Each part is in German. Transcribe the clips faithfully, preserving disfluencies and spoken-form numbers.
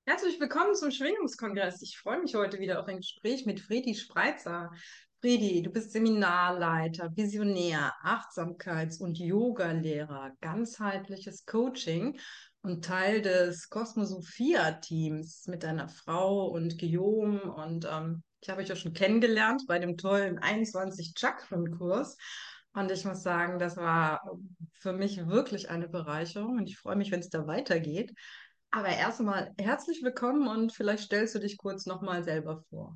Herzlich willkommen zum Schwingungskongress. Ich freue mich heute wieder auf ein Gespräch mit Fredi Spreitzer. Fredi, du bist Seminarleiter, Visionär, Achtsamkeits- und Yogalehrer, ganzheitliches Coaching und Teil des Cosmosophia-Teams mit deiner Frau und Guillaume. Und ähm, ich habe euch ja schon kennengelernt bei dem tollen einundzwanzig Chakren-Kurs. Und ich muss sagen, das war für mich wirklich eine Bereicherung. Und ich freue mich, wenn es da weitergeht. Aber erstmal herzlich willkommen und vielleicht stellst du dich kurz nochmal selber vor.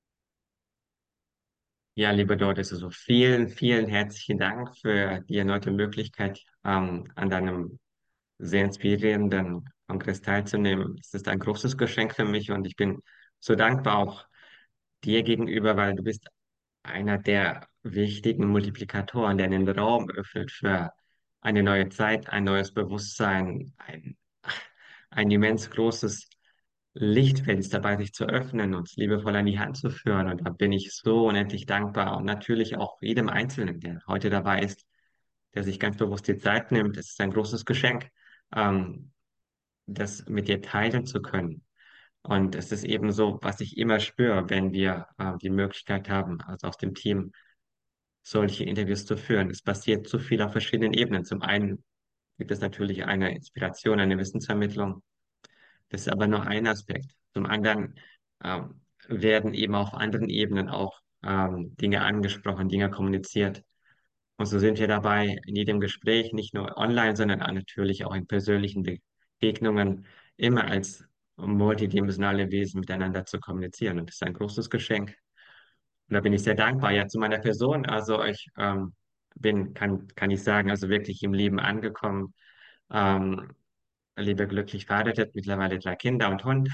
Ja, lieber Doris, also vielen, vielen herzlichen Dank für die erneute Möglichkeit, ähm, an deinem sehr inspirierenden Kongress teilzunehmen. Es ist ein großes Geschenk für mich und ich bin so dankbar auch dir gegenüber, weil du bist einer der wichtigen Multiplikatoren, der den Raum öffnet für eine neue Zeit, ein neues Bewusstsein, ein, ein immens großes Lichtfeld ist dabei, sich zu öffnen, uns liebevoll an die Hand zu führen. Und da bin ich so unendlich dankbar und natürlich auch jedem Einzelnen, der heute dabei ist, der sich ganz bewusst die Zeit nimmt. Es ist ein großes Geschenk, ähm, das mit dir teilen zu können. Und es ist eben so, was ich immer spüre, wenn wir äh, die Möglichkeit haben, also aus dem Team solche Interviews zu führen. Es passiert zu viel auf verschiedenen Ebenen. Zum einen gibt es natürlich eine Inspiration, eine Wissensvermittlung. Das ist aber nur ein Aspekt. Zum anderen ähm, werden eben auf anderen Ebenen auch ähm, Dinge angesprochen, Dinge kommuniziert. Und so sind wir dabei, in jedem Gespräch, nicht nur online, sondern auch natürlich auch in persönlichen Begegnungen, immer als multidimensionale Wesen miteinander zu kommunizieren. Und das ist ein großes Geschenk. Und da bin ich sehr dankbar. Ja, zu meiner Person. Also ich ähm, bin, kann, kann ich sagen, also wirklich im Leben angekommen. Ähm, lebe glücklich verheiratet, mittlerweile drei Kinder und Hund.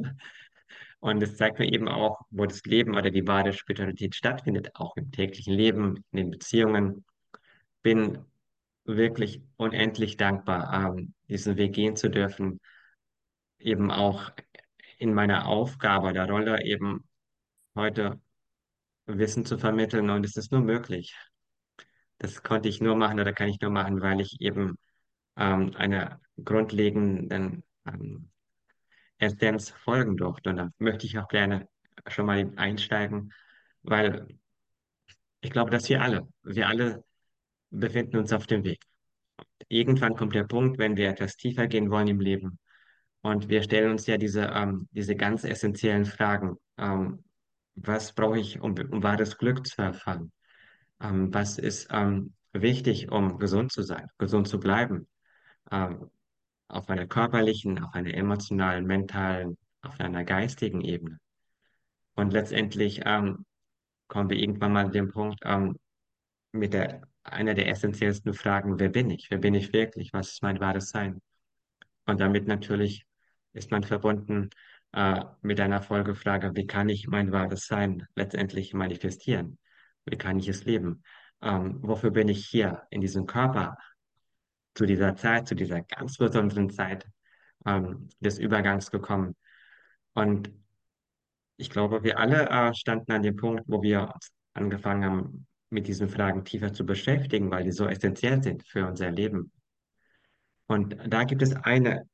Und es zeigt mir eben auch, wo das Leben oder die wahre Spiritualität stattfindet, auch im täglichen Leben, in den Beziehungen. Bin wirklich unendlich dankbar, ähm, diesen Weg gehen zu dürfen, eben auch in meiner Aufgabe oder Rolle eben heute Wissen zu vermitteln. Und es ist nur möglich. Das konnte ich nur machen oder kann ich nur machen, weil ich eben ähm, einer grundlegenden ähm, Essenz folgen durfte. Und da möchte ich auch gerne schon mal einsteigen, weil ich glaube, dass wir alle, wir alle befinden uns auf dem Weg. Irgendwann kommt der Punkt, wenn wir etwas tiefer gehen wollen im Leben. Und wir stellen uns ja diese, ähm, diese ganz essentiellen Fragen. Ähm, was brauche ich, um, um wahres Glück zu erfahren? Ähm, was ist ähm, wichtig, um gesund zu sein, gesund zu bleiben? Ähm, auf einer körperlichen, auf einer emotionalen, mentalen, auf einer geistigen Ebene. Und letztendlich ähm, kommen wir irgendwann mal an den Punkt, ähm, mit der, einer der essentiellsten Fragen, wer bin ich? Wer bin ich wirklich? Was ist mein wahres Sein? Und damit natürlich ist man verbunden äh, mit einer Folgefrage, wie kann ich mein wahres Sein letztendlich manifestieren? Wie kann ich es leben? Ähm, wofür bin ich hier in diesem Körper zu dieser Zeit, zu dieser ganz besonderen Zeit ähm, des Übergangs gekommen? Und ich glaube, wir alle äh, standen an dem Punkt, wo wir uns angefangen haben, mit diesen Fragen tiefer zu beschäftigen, weil die so essentiell sind für unser Leben. Und da gibt es eine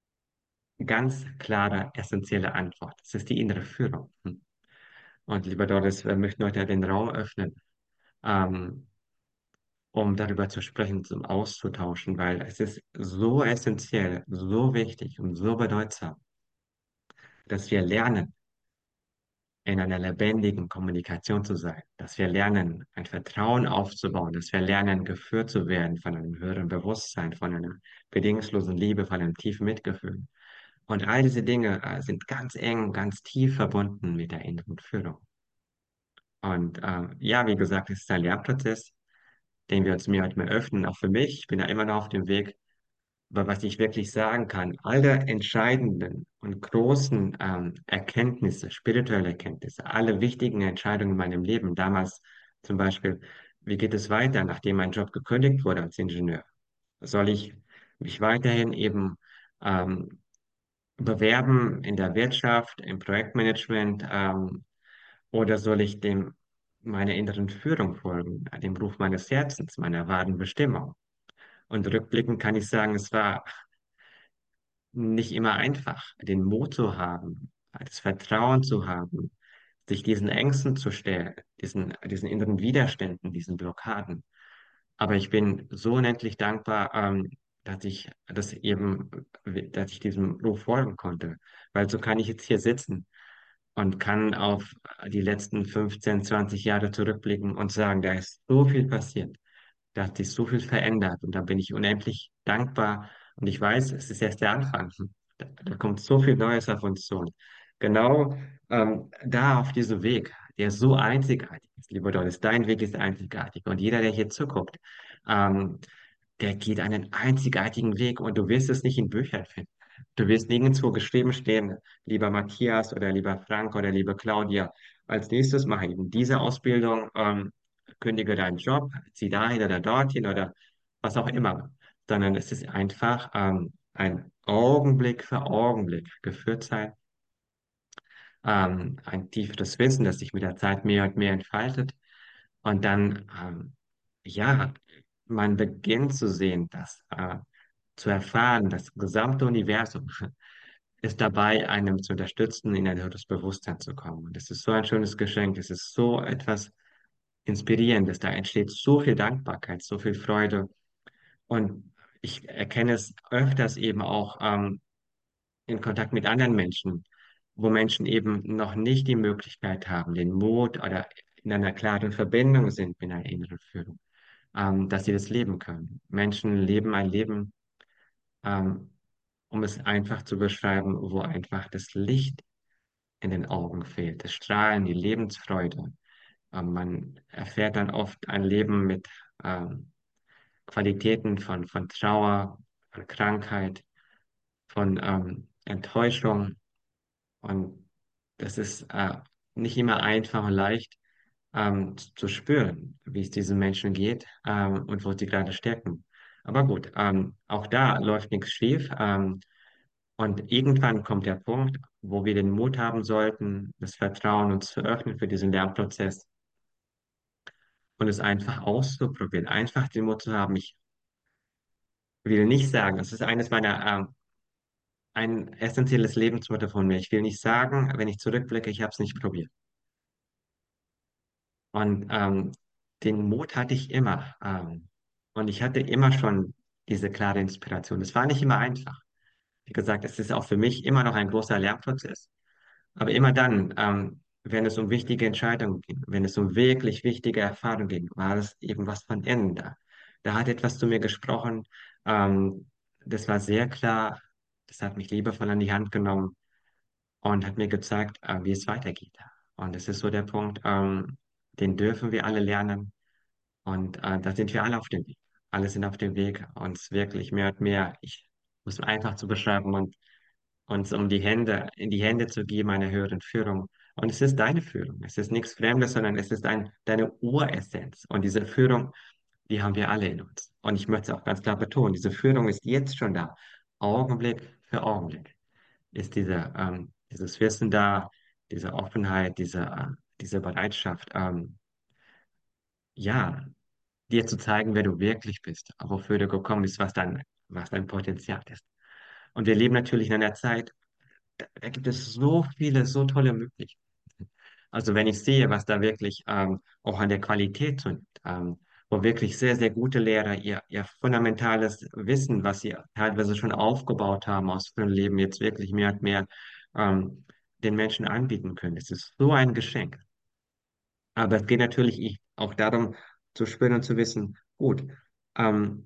ganz klare, essentielle Antwort. Das ist die innere Führung. Hm. Und lieber Doris, wir möchten heute den Raum öffnen, ähm, um darüber zu sprechen, zum Auszutauschen, weil es ist so essentiell, so wichtig und so bedeutsam, dass wir lernen, in einer lebendigen Kommunikation zu sein, dass wir lernen, ein Vertrauen aufzubauen, dass wir lernen, geführt zu werden von einem höheren Bewusstsein, von einer bedingungslosen Liebe, von einem tiefen Mitgefühl. Und all diese Dinge äh, sind ganz eng, ganz tief verbunden mit der inneren Führung. Und ähm, ja, wie gesagt, es ist ein Lernprozess, den wir uns mir heute mal öffnen, auch für mich. Ich bin da immer noch auf dem Weg. Aber was ich wirklich sagen kann, alle entscheidenden und großen ähm, Erkenntnisse, spirituelle Erkenntnisse, alle wichtigen Entscheidungen in meinem Leben, damals zum Beispiel, wie geht es weiter, nachdem mein Job gekündigt wurde als Ingenieur? Soll ich mich weiterhin eben ähm, bewerben in der Wirtschaft, im Projektmanagement, ähm, oder soll ich dem meiner inneren Führung folgen, dem Ruf meines Herzens, meiner wahren Bestimmung? Und rückblickend kann ich sagen, es war nicht immer einfach, den Mut zu haben, das Vertrauen zu haben, sich diesen Ängsten zu stellen, diesen, diesen inneren Widerständen, diesen Blockaden. Aber ich bin so unendlich dankbar, ähm, dass ich das eben, dass ich diesem Ruf folgen konnte. Weil so kann ich jetzt hier sitzen und kann auf die letzten fünfzehn, zwanzig Jahre zurückblicken und sagen, da ist so viel passiert. Da hat sich so viel verändert und da bin ich unendlich dankbar. Und ich weiß, es ist erst der Anfang. Da, da kommt so viel Neues auf uns zu. Und genau ähm, da auf diesem Weg, der so einzigartig ist, lieber Doris, dein Weg ist einzigartig. Und jeder, der hier zuguckt, ähm, der geht einen einzigartigen Weg und du wirst es nicht in Büchern finden. Du wirst nirgendwo geschrieben stehen, lieber Matthias oder lieber Frank oder liebe Claudia. Als nächstes mache eben diese Ausbildung, ähm, kündige deinen Job, zieh dahin oder dorthin oder was auch immer, sondern es ist einfach ähm, ein Augenblick für Augenblick geführt sein, ähm, ein tieferes Wissen, das sich mit der Zeit mehr und mehr entfaltet und dann, ähm, ja, man beginnt zu sehen, dass, äh, zu erfahren, das gesamte Universum ist dabei, einem zu unterstützen, in ein höheres Bewusstsein zu kommen. Und es ist so ein schönes Geschenk, es ist so etwas Inspirierendes, da entsteht so viel Dankbarkeit, so viel Freude. Und ich erkenne es öfters eben auch ähm, in Kontakt mit anderen Menschen, wo Menschen eben noch nicht die Möglichkeit haben, den Mut oder in einer klaren Verbindung sind mit einer inneren Führung, ähm, dass sie das leben können. Menschen leben ein Leben, ähm, um es einfach zu beschreiben, wo einfach das Licht in den Augen fehlt, das Strahlen, die Lebensfreude. Ähm, man erfährt dann oft ein Leben mit ähm, Qualitäten von, von Trauer, von Krankheit, von ähm, Enttäuschung. Und das ist äh, nicht immer einfach und leicht ähm, zu, zu spüren, wie es diesen Menschen geht ähm, und wo sie gerade stecken. Aber gut, ähm, auch da läuft nichts schief. Ähm, und irgendwann kommt der Punkt, wo wir den Mut haben sollten, das Vertrauen uns zu öffnen für diesen Lernprozess und es einfach auszuprobieren. Einfach den Mut zu haben. Ich will nicht sagen, das ist eines meiner, ähm, ein essentielles Lebensmotto von mir. Ich will nicht sagen, wenn ich zurückblicke, ich habe es nicht probiert. Und ähm, den Mut hatte ich immer. Ähm, und ich hatte immer schon diese klare Inspiration. Es war nicht immer einfach. Wie gesagt, es ist auch für mich immer noch ein großer Lernprozess. Aber immer dann, ähm, wenn es um wichtige Entscheidungen ging, wenn es um wirklich wichtige Erfahrungen ging, war es eben was von innen da. Da hat etwas zu mir gesprochen. Ähm, das war sehr klar. Das hat mich liebevoll an die Hand genommen und hat mir gezeigt, äh, wie es weitergeht. Und es ist so der Punkt, ähm, den dürfen wir alle lernen. Und äh, da sind wir alle auf dem Weg. Alle sind auf dem Weg, uns wirklich mehr und mehr, ich muss es einfach zu beschreiben und uns um die Hände, in die Hände zu geben einer höheren Führung. Und es ist deine Führung. Es ist nichts Fremdes, sondern es ist ein, deine Uressenz. Und diese Führung, die haben wir alle in uns. Und ich möchte es auch ganz klar betonen, diese Führung ist jetzt schon da. Augenblick für Augenblick ist diese, ähm, dieses Wissen da, diese Offenheit, diese, äh, diese Bereitschaft, ähm, ja, dir zu zeigen, wer du wirklich bist, wofür du gekommen bist, was dein, was dein Potenzial ist. Und wir leben natürlich in einer Zeit, da, da gibt es so viele, so tolle Möglichkeiten. Also wenn ich sehe, was da wirklich ähm, auch an der Qualität zunimmt, ähm, wo wirklich sehr, sehr gute Lehrer ihr, ihr fundamentales Wissen, was sie teilweise schon aufgebaut haben aus ihrem Leben, jetzt wirklich mehr und mehr ähm, den Menschen anbieten können. Es ist so ein Geschenk. Aber es geht natürlich auch darum, zu spüren und zu wissen, gut, ähm,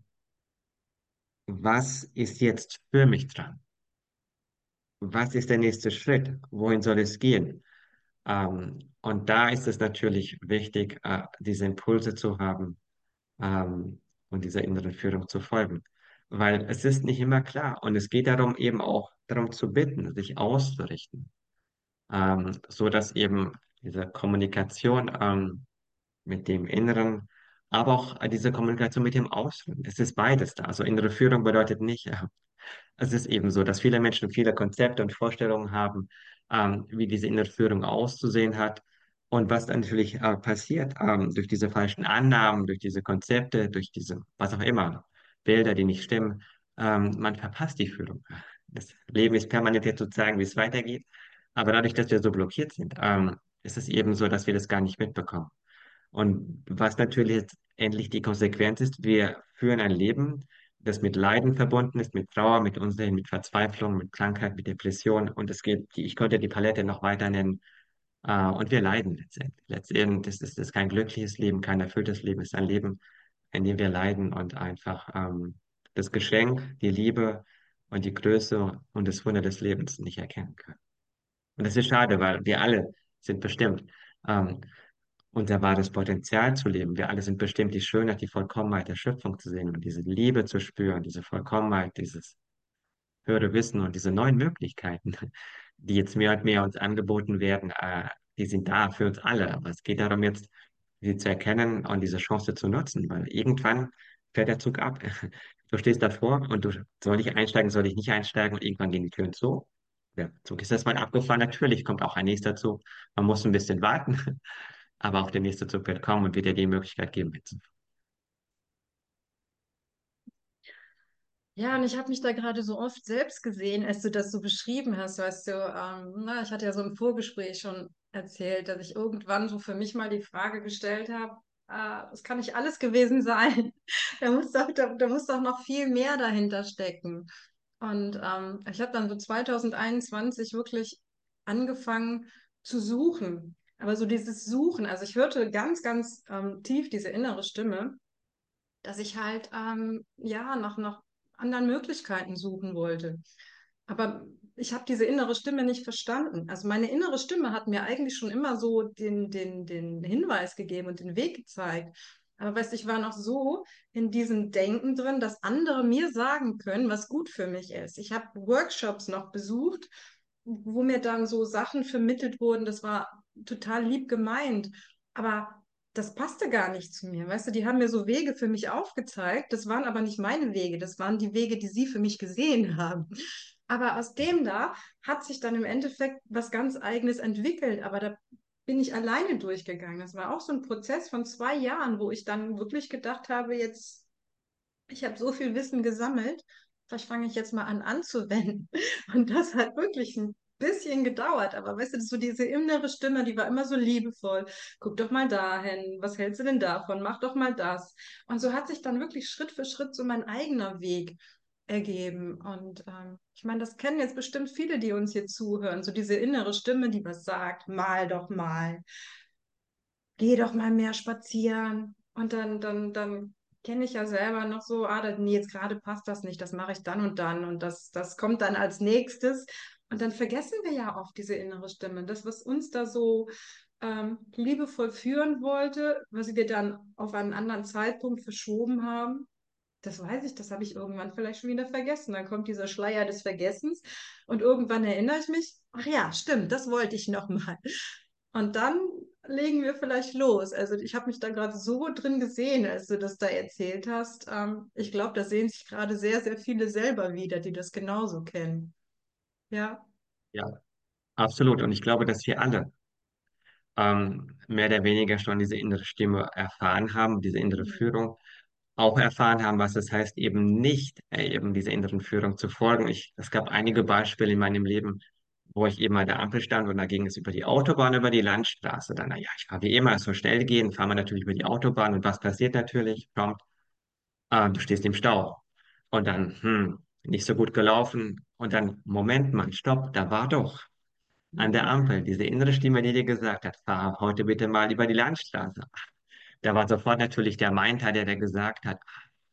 was ist jetzt für mich dran? Was ist der nächste Schritt? Wohin soll es gehen? Ähm, und da ist es natürlich wichtig, äh, diese Impulse zu haben, ähm, und dieser inneren Führung zu folgen. Weil es ist nicht immer klar. Und es geht darum, eben auch darum zu bitten, sich auszurichten, ähm, so dass eben diese Kommunikation, ähm, mit dem Inneren, aber auch äh, diese Kommunikation mit dem Außen. Es ist beides da. Also innere Führung bedeutet nicht, äh, es ist eben so, dass viele Menschen viele Konzepte und Vorstellungen haben, ähm, wie diese innere Führung auszusehen hat. Und was dann natürlich äh, passiert, ähm, durch diese falschen Annahmen, durch diese Konzepte, durch diese, was auch immer, Bilder, die nicht stimmen, ähm, man verpasst die Führung. das Leben ist permanent hier zu zeigen, wie es weitergeht. Aber dadurch, dass wir so blockiert sind, ähm, ist es eben so, dass wir das gar nicht mitbekommen. Und was natürlich jetzt endlich die Konsequenz ist, wir führen ein Leben, das mit Leiden verbunden ist, mit Trauer, mit Unsinn, mit Verzweiflung, mit Krankheit, mit Depression. Und es geht, die, ich könnte die Palette noch weiter nennen. Äh, und wir leiden letztendlich. Letztendlich ist es ist kein glückliches Leben, kein erfülltes Leben, es ist ein Leben, in dem wir leiden und einfach ähm, das Geschenk, die Liebe und die Größe und das Wunder des Lebens nicht erkennen können. Und das ist schade, weil wir alle sind bestimmt, ähm, unser wahres Potenzial zu leben. Wir alle sind bestimmt, die Schönheit, die Vollkommenheit der Schöpfung zu sehen und diese Liebe zu spüren, diese Vollkommenheit, dieses höhere Wissen und diese neuen Möglichkeiten, die jetzt mehr und mehr uns angeboten werden, äh, die sind da für uns alle. Aber es geht darum, jetzt sie zu erkennen und diese Chance zu nutzen, weil irgendwann fährt der Zug ab. Du stehst davor und du soll ich einsteigen, soll ich nicht einsteigen und irgendwann gehen die Türen zu. Der Zug ist erstmal abgefahren. Natürlich kommt auch ein nächster Zug. Man muss ein bisschen warten, aber auch der nächste Zug wird kommen und wird dir die Möglichkeit geben, mitzufahren. Ja, und ich habe mich da gerade so oft selbst gesehen, als du das so beschrieben hast, weißt du, ähm, na, ich hatte ja so im Vorgespräch schon erzählt, dass ich irgendwann so für mich mal die Frage gestellt habe, äh, das kann nicht alles gewesen sein. Da muss doch, da, da muss doch noch viel mehr dahinter stecken. Und ähm, ich habe dann so zwanzig einundzwanzig wirklich angefangen zu suchen. Aber so dieses Suchen, also ich hörte ganz, ganz ähm, tief diese innere Stimme, dass ich halt ähm, ja nach, nach anderen Möglichkeiten suchen wollte. Aber ich habe diese innere Stimme nicht verstanden. Also meine innere Stimme hat mir eigentlich schon immer so den, den, den Hinweis gegeben und den Weg gezeigt. Aber weißt du, ich war noch so in diesem Denken drin, dass andere mir sagen können, was gut für mich ist. Ich habe Workshops noch besucht, wo mir dann so Sachen vermittelt wurden. Das war total lieb gemeint. Aber das passte gar nicht zu mir. Weißt du, die haben mir so Wege für mich aufgezeigt. Das waren aber nicht meine Wege. Das waren die Wege, die sie für mich gesehen haben. Aber aus dem da hat sich dann im Endeffekt was ganz Eigenes entwickelt. Aber da bin ich alleine durchgegangen. Das war auch so ein Prozess von zwei Jahren, wo ich dann wirklich gedacht habe, jetzt, ich habe so viel Wissen gesammelt, vielleicht fange ich jetzt mal an anzuwenden. Und das hat wirklich ein bisschen gedauert. Aber weißt du, so diese innere Stimme, die war immer so liebevoll. Guck doch mal dahin. Was hältst du denn davon? Mach doch mal das. Und so hat sich dann wirklich Schritt für Schritt so mein eigener Weg ergeben. Und ähm, ich meine, das kennen jetzt bestimmt viele, die uns hier zuhören. So diese innere Stimme, die was sagt, mal doch mal, geh doch mal mehr spazieren. Und dann, dann, dann kenne ich ja selber noch so, ah, da- nee, jetzt gerade passt das nicht, das mache ich dann und dann und das, das kommt dann als nächstes. Und dann vergessen wir ja oft diese innere Stimme, das, was uns da so ähm, liebevoll führen wollte, was wir dann auf einen anderen Zeitpunkt verschoben haben. Das weiß ich, das habe ich irgendwann vielleicht schon wieder vergessen. Dann kommt dieser Schleier des Vergessens und irgendwann erinnere ich mich, ach ja, stimmt, das wollte ich noch mal. Und dann legen wir vielleicht los. Also ich habe mich da gerade so drin gesehen, als du das da erzählt hast. Ähm, ich glaube, da sehen sich gerade sehr, sehr viele selber wieder, die das genauso kennen. Ja. Ja, absolut. Und ich glaube, dass wir alle ähm, mehr oder weniger schon diese innere Stimme erfahren haben, diese innere Mhm. Führung auch erfahren haben, was es heißt, eben nicht äh, eben dieser inneren Führung zu folgen. Ich, es gab einige Beispiele in meinem Leben, wo ich eben an der Ampel stand und da ging es über die Autobahn, über die Landstraße. Dann, naja, ich fahre wie immer, es soll schnell gehen, fahren wir natürlich über die Autobahn und was passiert natürlich? Prompt, äh, du stehst im Stau. Und dann, hm, nicht so gut gelaufen. Und dann, Moment mal, stopp, da war doch an der Ampel diese innere Stimme, die dir gesagt hat, fahr heute bitte mal über die Landstraße. Da war sofort natürlich der Meinteil, der, der gesagt hat,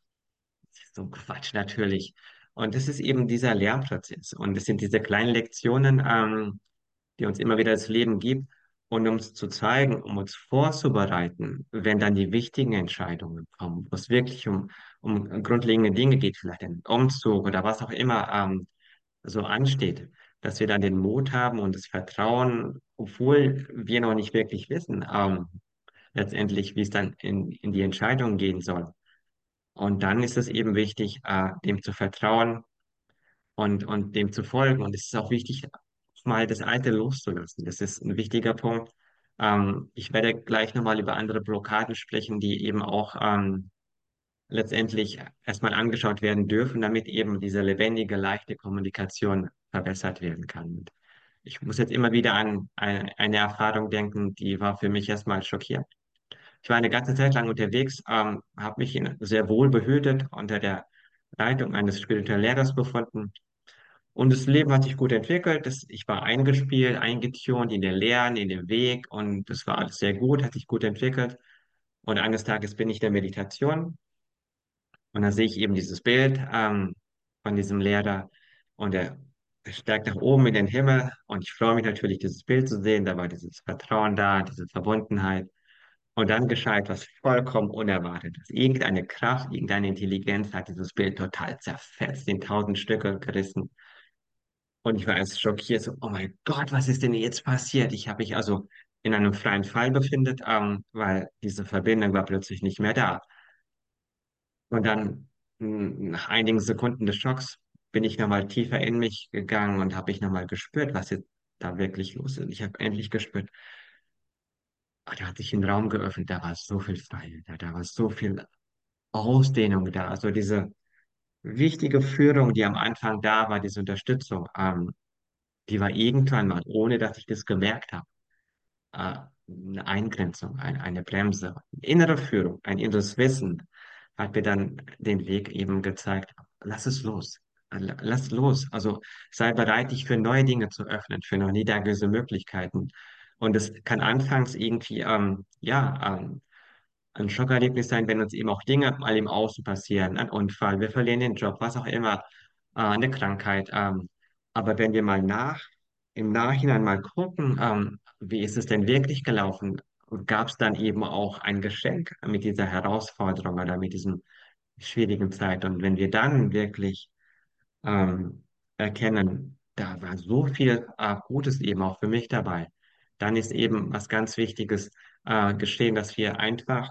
so Quatsch natürlich. Und das ist eben dieser Lernprozess. Und es sind diese kleinen Lektionen, ähm, die uns immer wieder das Leben gibt und uns zu zeigen, um uns vorzubereiten, wenn dann die wichtigen Entscheidungen kommen, wo es wirklich um, um grundlegende Dinge geht, vielleicht einen Umzug oder was auch immer ähm, so ansteht, dass wir dann den Mut haben und das Vertrauen, obwohl wir noch nicht wirklich wissen, ähm, letztendlich, wie es dann in, in die Entscheidung gehen soll. Und dann ist es eben wichtig, äh, dem zu vertrauen und, und dem zu folgen. Und es ist auch wichtig, mal das Alte loszulassen. Das ist ein wichtiger Punkt. Ähm, ich werde gleich nochmal über andere Blockaden sprechen, die eben auch ähm, letztendlich erstmal angeschaut werden dürfen, damit eben diese lebendige, leichte Kommunikation verbessert werden kann. Und ich muss jetzt immer wieder an eine, eine Erfahrung denken, die war für mich erstmal schockierend. Ich war eine ganze Zeit lang unterwegs, ähm, habe mich in, sehr wohl behütet unter der Leitung eines spirituellen Lehrers befunden. Und das Leben hat sich gut entwickelt. Das, ich war eingespielt, eingetunt in den Lehren, in den Weg und das war alles sehr gut, hat sich gut entwickelt. Und eines Tages bin ich in der Meditation und da sehe ich eben dieses Bild ähm, von diesem Lehrer und er steigt nach oben in den Himmel und ich freue mich natürlich, dieses Bild zu sehen. Da war dieses Vertrauen da, diese Verbundenheit. Und dann geschah etwas vollkommen Unerwartetes. Irgendeine Kraft, irgendeine Intelligenz hat dieses Bild total zerfetzt, in tausend Stücke gerissen. Und ich war erst schockiert, so, oh mein Gott, was ist denn jetzt passiert? Ich habe mich also in einem freien Fall befindet, ähm, weil diese Verbindung war plötzlich nicht mehr da. Und dann, mh, nach einigen Sekunden des Schocks, bin ich nochmal tiefer in mich gegangen und habe ich nochmal gespürt, was jetzt da wirklich los ist. Ich habe endlich gespürt, ah, da hat sich ein Raum geöffnet, da war so viel Freiheit, da, da war so viel Ausdehnung da. Also diese wichtige Führung, die am Anfang da war, diese Unterstützung, ähm, die war irgendwann mal, ohne dass ich das gemerkt habe, äh, eine Eingrenzung, ein, eine Bremse. Innere Führung, ein inneres Wissen hat mir dann den Weg eben gezeigt. Lass es los. L- Lass los. Also sei bereit, dich für neue Dinge zu öffnen, für noch nie dagewesene Möglichkeiten. Und es kann anfangs irgendwie, ähm, ja, ähm, ein Schockerlebnis sein, wenn uns eben auch Dinge mal im Außen passieren, ein Unfall, wir verlieren den Job, was auch immer, äh, eine Krankheit. Ähm, aber wenn wir mal nach, im Nachhinein mal gucken, ähm, wie ist es denn wirklich gelaufen, gab es dann eben auch ein Geschenk mit dieser Herausforderung oder mit diesem schwierigen Zeit. Und wenn wir dann wirklich ähm, erkennen, da war so viel äh, Gutes eben auch für mich dabei, dann ist eben was ganz Wichtiges äh, geschehen, dass wir einfach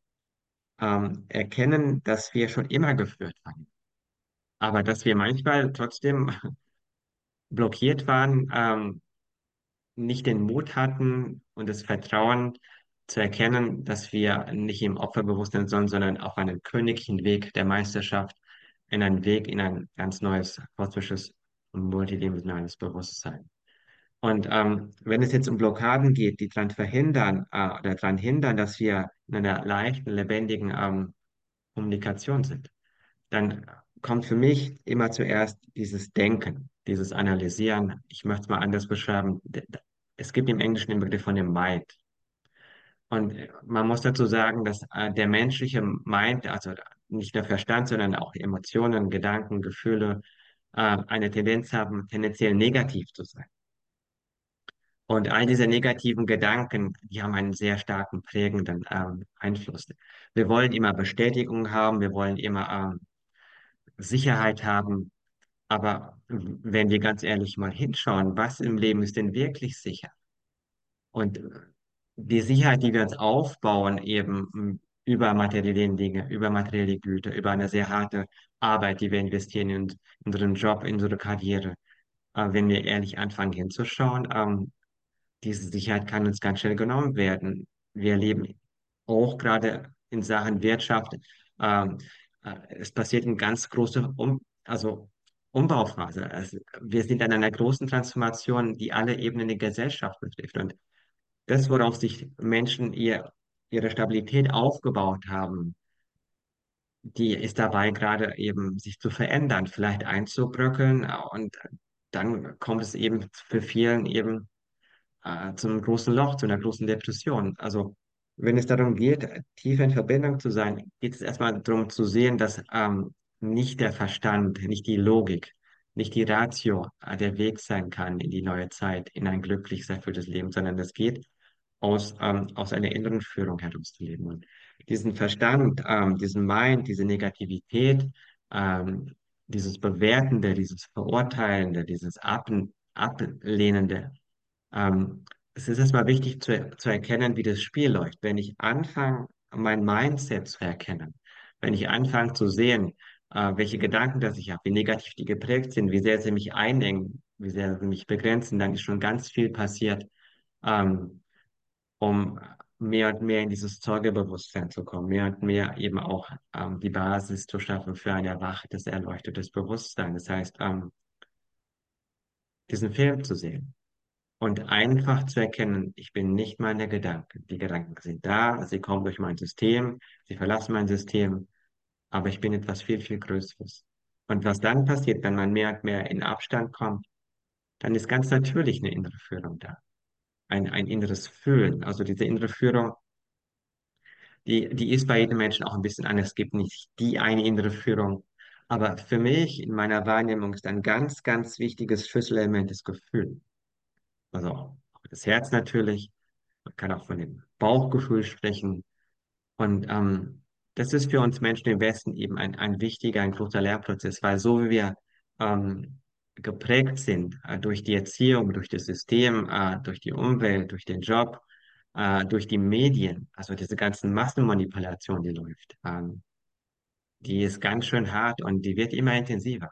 ähm, erkennen, dass wir schon immer geführt waren, aber dass wir manchmal trotzdem blockiert waren, ähm, nicht den Mut hatten und das Vertrauen zu erkennen, dass wir nicht im Opferbewusstsein sind, sondern auf einen königlichen Weg der Meisterschaft, in einen Weg in ein ganz neues, kosmisches und multidimensionales Bewusstsein. Und ähm, wenn es jetzt um Blockaden geht, die daran verhindern äh, oder daran hindern, dass wir in einer leichten, lebendigen ähm, Kommunikation sind, dann kommt für mich immer zuerst dieses Denken, dieses Analysieren. Ich möchte es mal anders beschreiben. D- d- Es gibt im Englischen den Begriff von dem Mind. Und äh, man muss dazu sagen, dass äh, der menschliche Mind, also nicht nur Verstand, sondern auch Emotionen, Gedanken, Gefühle, äh, eine Tendenz haben, tendenziell negativ zu sein. Und all diese negativen Gedanken, die haben einen sehr starken prägenden ähm, Einfluss. Wir wollen immer Bestätigung haben, wir wollen immer ähm, Sicherheit haben. Aber wenn wir ganz ehrlich mal hinschauen, was im Leben ist denn wirklich sicher? Und die Sicherheit, die wir uns aufbauen, eben m, über materielle Dinge, über materielle Güter, über eine sehr harte Arbeit, die wir investieren in unseren Job, in unsere Karriere. Aber wenn wir ehrlich anfangen hinzuschauen, ähm, diese Sicherheit kann uns ganz schnell genommen werden. Wir leben auch gerade in Sachen Wirtschaft. Ähm, äh, Es passiert eine ganz große um, also Umbauphase. Also wir sind an einer großen Transformation, die alle Ebenen der Gesellschaft betrifft. Und das, worauf sich Menschen ihr, ihre Stabilität aufgebaut haben, die ist dabei gerade eben sich zu verändern, vielleicht einzubröckeln. Und dann kommt es eben für vielen eben äh, zu einem großen Loch, zu einer großen Depression. Also wenn es darum geht, tiefer in Verbindung zu sein, geht es erstmal darum zu sehen, dass ähm, nicht der Verstand, nicht die Logik, nicht die Ratio äh, der Weg sein kann in die neue Zeit, in ein glückliches, erfülltes Leben, sondern es geht aus, ähm, aus einer inneren Führung herauszuleben. Und diesen Verstand, ähm, diesen Mind, diese Negativität, ähm, dieses Bewertende, dieses Verurteilende, dieses Ab Ablehnende, ähm, es ist erstmal wichtig zu, zu erkennen, wie das Spiel läuft. Wenn ich anfange, mein Mindset zu erkennen, wenn ich anfange zu sehen, äh, welche Gedanken das ich habe, wie negativ die geprägt sind, wie sehr sie mich einengen, wie sehr sie mich begrenzen, dann ist schon ganz viel passiert, ähm, um mehr und mehr in dieses Zeugebewusstsein zu kommen, mehr und mehr eben auch ähm, die Basis zu schaffen für ein erwachtes, erleuchtetes Bewusstsein. Das heißt, ähm, diesen Film zu sehen und einfach zu erkennen, ich bin nicht meine Gedanken. Die Gedanken sind da, sie kommen durch mein System, sie verlassen mein System, aber ich bin etwas viel, viel Größeres. Und was dann passiert, wenn man mehr und mehr in Abstand kommt, dann ist ganz natürlich eine innere Führung da. Ein, ein inneres Fühlen. Also diese innere Führung, die, die ist bei jedem Menschen auch ein bisschen anders. Es gibt nicht die eine innere Führung. Aber für mich, in meiner Wahrnehmung, ist ein ganz, ganz wichtiges Schlüsselelement das Gefühl. Also auch das Herz natürlich. Man kann auch von dem Bauchgefühl sprechen. Und ähm, das ist für uns Menschen im Westen eben ein, ein wichtiger, ein großer Lernprozess, weil so wie wir ähm, geprägt sind äh, durch die Erziehung, durch das System, äh, durch die Umwelt, durch den Job, äh, durch die Medien, also diese ganzen Massenmanipulation, die läuft, ähm, die ist ganz schön hart und die wird immer intensiver.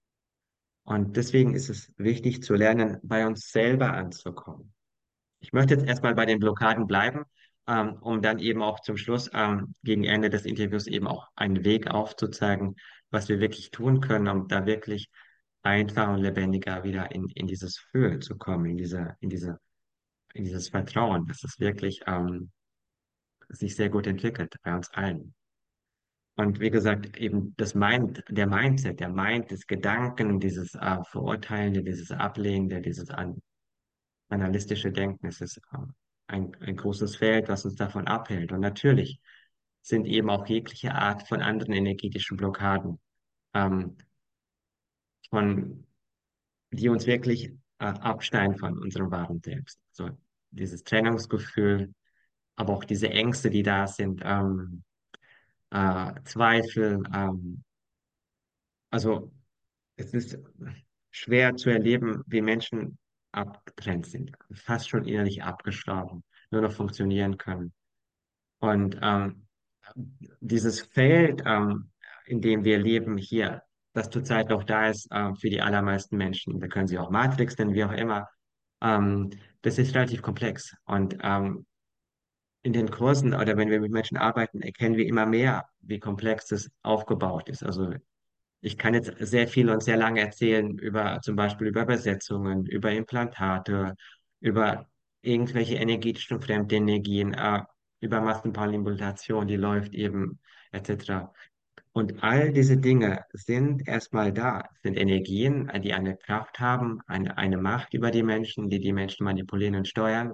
Und deswegen ist es wichtig zu lernen, bei uns selber anzukommen. Ich möchte jetzt erstmal bei den Blockaden bleiben, ähm, um dann eben auch zum Schluss, ähm, gegen Ende des Interviews eben auch einen Weg aufzuzeigen, was wir wirklich tun können, um da wirklich einfach und lebendiger wieder in, in dieses Fühlen zu kommen, in diese, in diese, in dieses Vertrauen, dass es wirklich ähm, sich sehr gut entwickelt bei uns allen. Und wie gesagt, eben das Mind, der Mindset, der Mind des Gedanken, dieses äh, Verurteilende, dieses Ablehnende, dieses an, analytische Denken, es ist ähm, ein, ein großes Feld, was uns davon abhält. Und natürlich sind eben auch jegliche Art von anderen energetischen Blockaden, ähm, von, die uns wirklich äh, abschneiden von unserem wahren Selbst. So dieses Trennungsgefühl, aber auch diese Ängste, die da sind, ähm, äh, Zweifel, ähm, also es ist schwer zu erleben, wie Menschen abgetrennt sind, fast schon innerlich abgestorben, nur noch funktionieren können. Und ähm, dieses Feld, ähm, in dem wir leben hier, das zurzeit noch da ist, ähm, für die allermeisten Menschen, wir können sie auch Matrix nennen, wie auch immer, ähm, das ist relativ komplex. Und ähm, in den Kursen oder wenn wir mit Menschen arbeiten, erkennen wir immer mehr, wie komplex das aufgebaut ist. Also ich kann jetzt sehr viel und sehr lange erzählen über zum Beispiel über Übersetzungen, über Implantate, über irgendwelche energetischen Fremdenergien, äh, über Massenmanipulation, die läuft eben, et cetera. Und all diese Dinge sind erstmal da, sind Energien, äh, die eine Kraft haben, eine, eine Macht über die Menschen, die die Menschen manipulieren und steuern.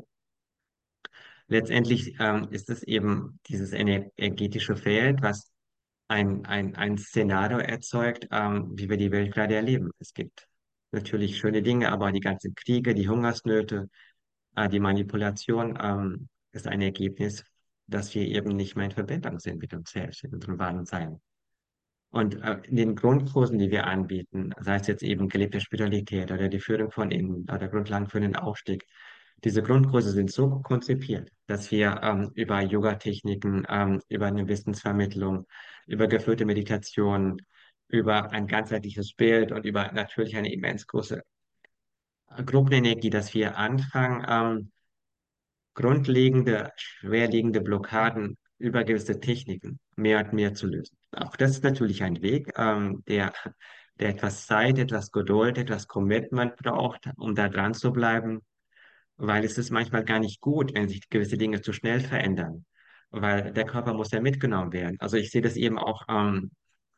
Letztendlich ähm, ist es eben dieses energetische Feld, was ein, ein, ein Szenario erzeugt, ähm, wie wir die Welt gerade erleben. Es gibt natürlich schöne Dinge, aber die ganzen Kriege, die Hungersnöte, äh, die Manipulation, ähm, ist ein Ergebnis, dass wir eben nicht mehr in Verbindung sind mit uns selbst, mit unserem wahren Sein. Und äh, in den Grundkursen, die wir anbieten, sei es jetzt eben gelebte Spiritualität oder die Führung von innen oder Grundlagen für den Aufstieg, diese Grundkurse sind so konzipiert, dass wir ähm, über Yoga-Techniken, ähm, über eine Wissensvermittlung, über geführte Meditation, über ein ganzheitliches Bild und über natürlich eine immens große Gruppenenergie, dass wir anfangen, ähm, grundlegende, schwerliegende Blockaden über gewisse Techniken mehr und mehr zu lösen. Auch das ist natürlich ein Weg, ähm, der, der etwas Zeit, etwas Geduld, etwas Commitment braucht, um da dran zu bleiben, weil es ist manchmal gar nicht gut, wenn sich gewisse Dinge zu schnell verändern, weil der Körper muss ja mitgenommen werden. Also ich sehe das eben auch, ähm,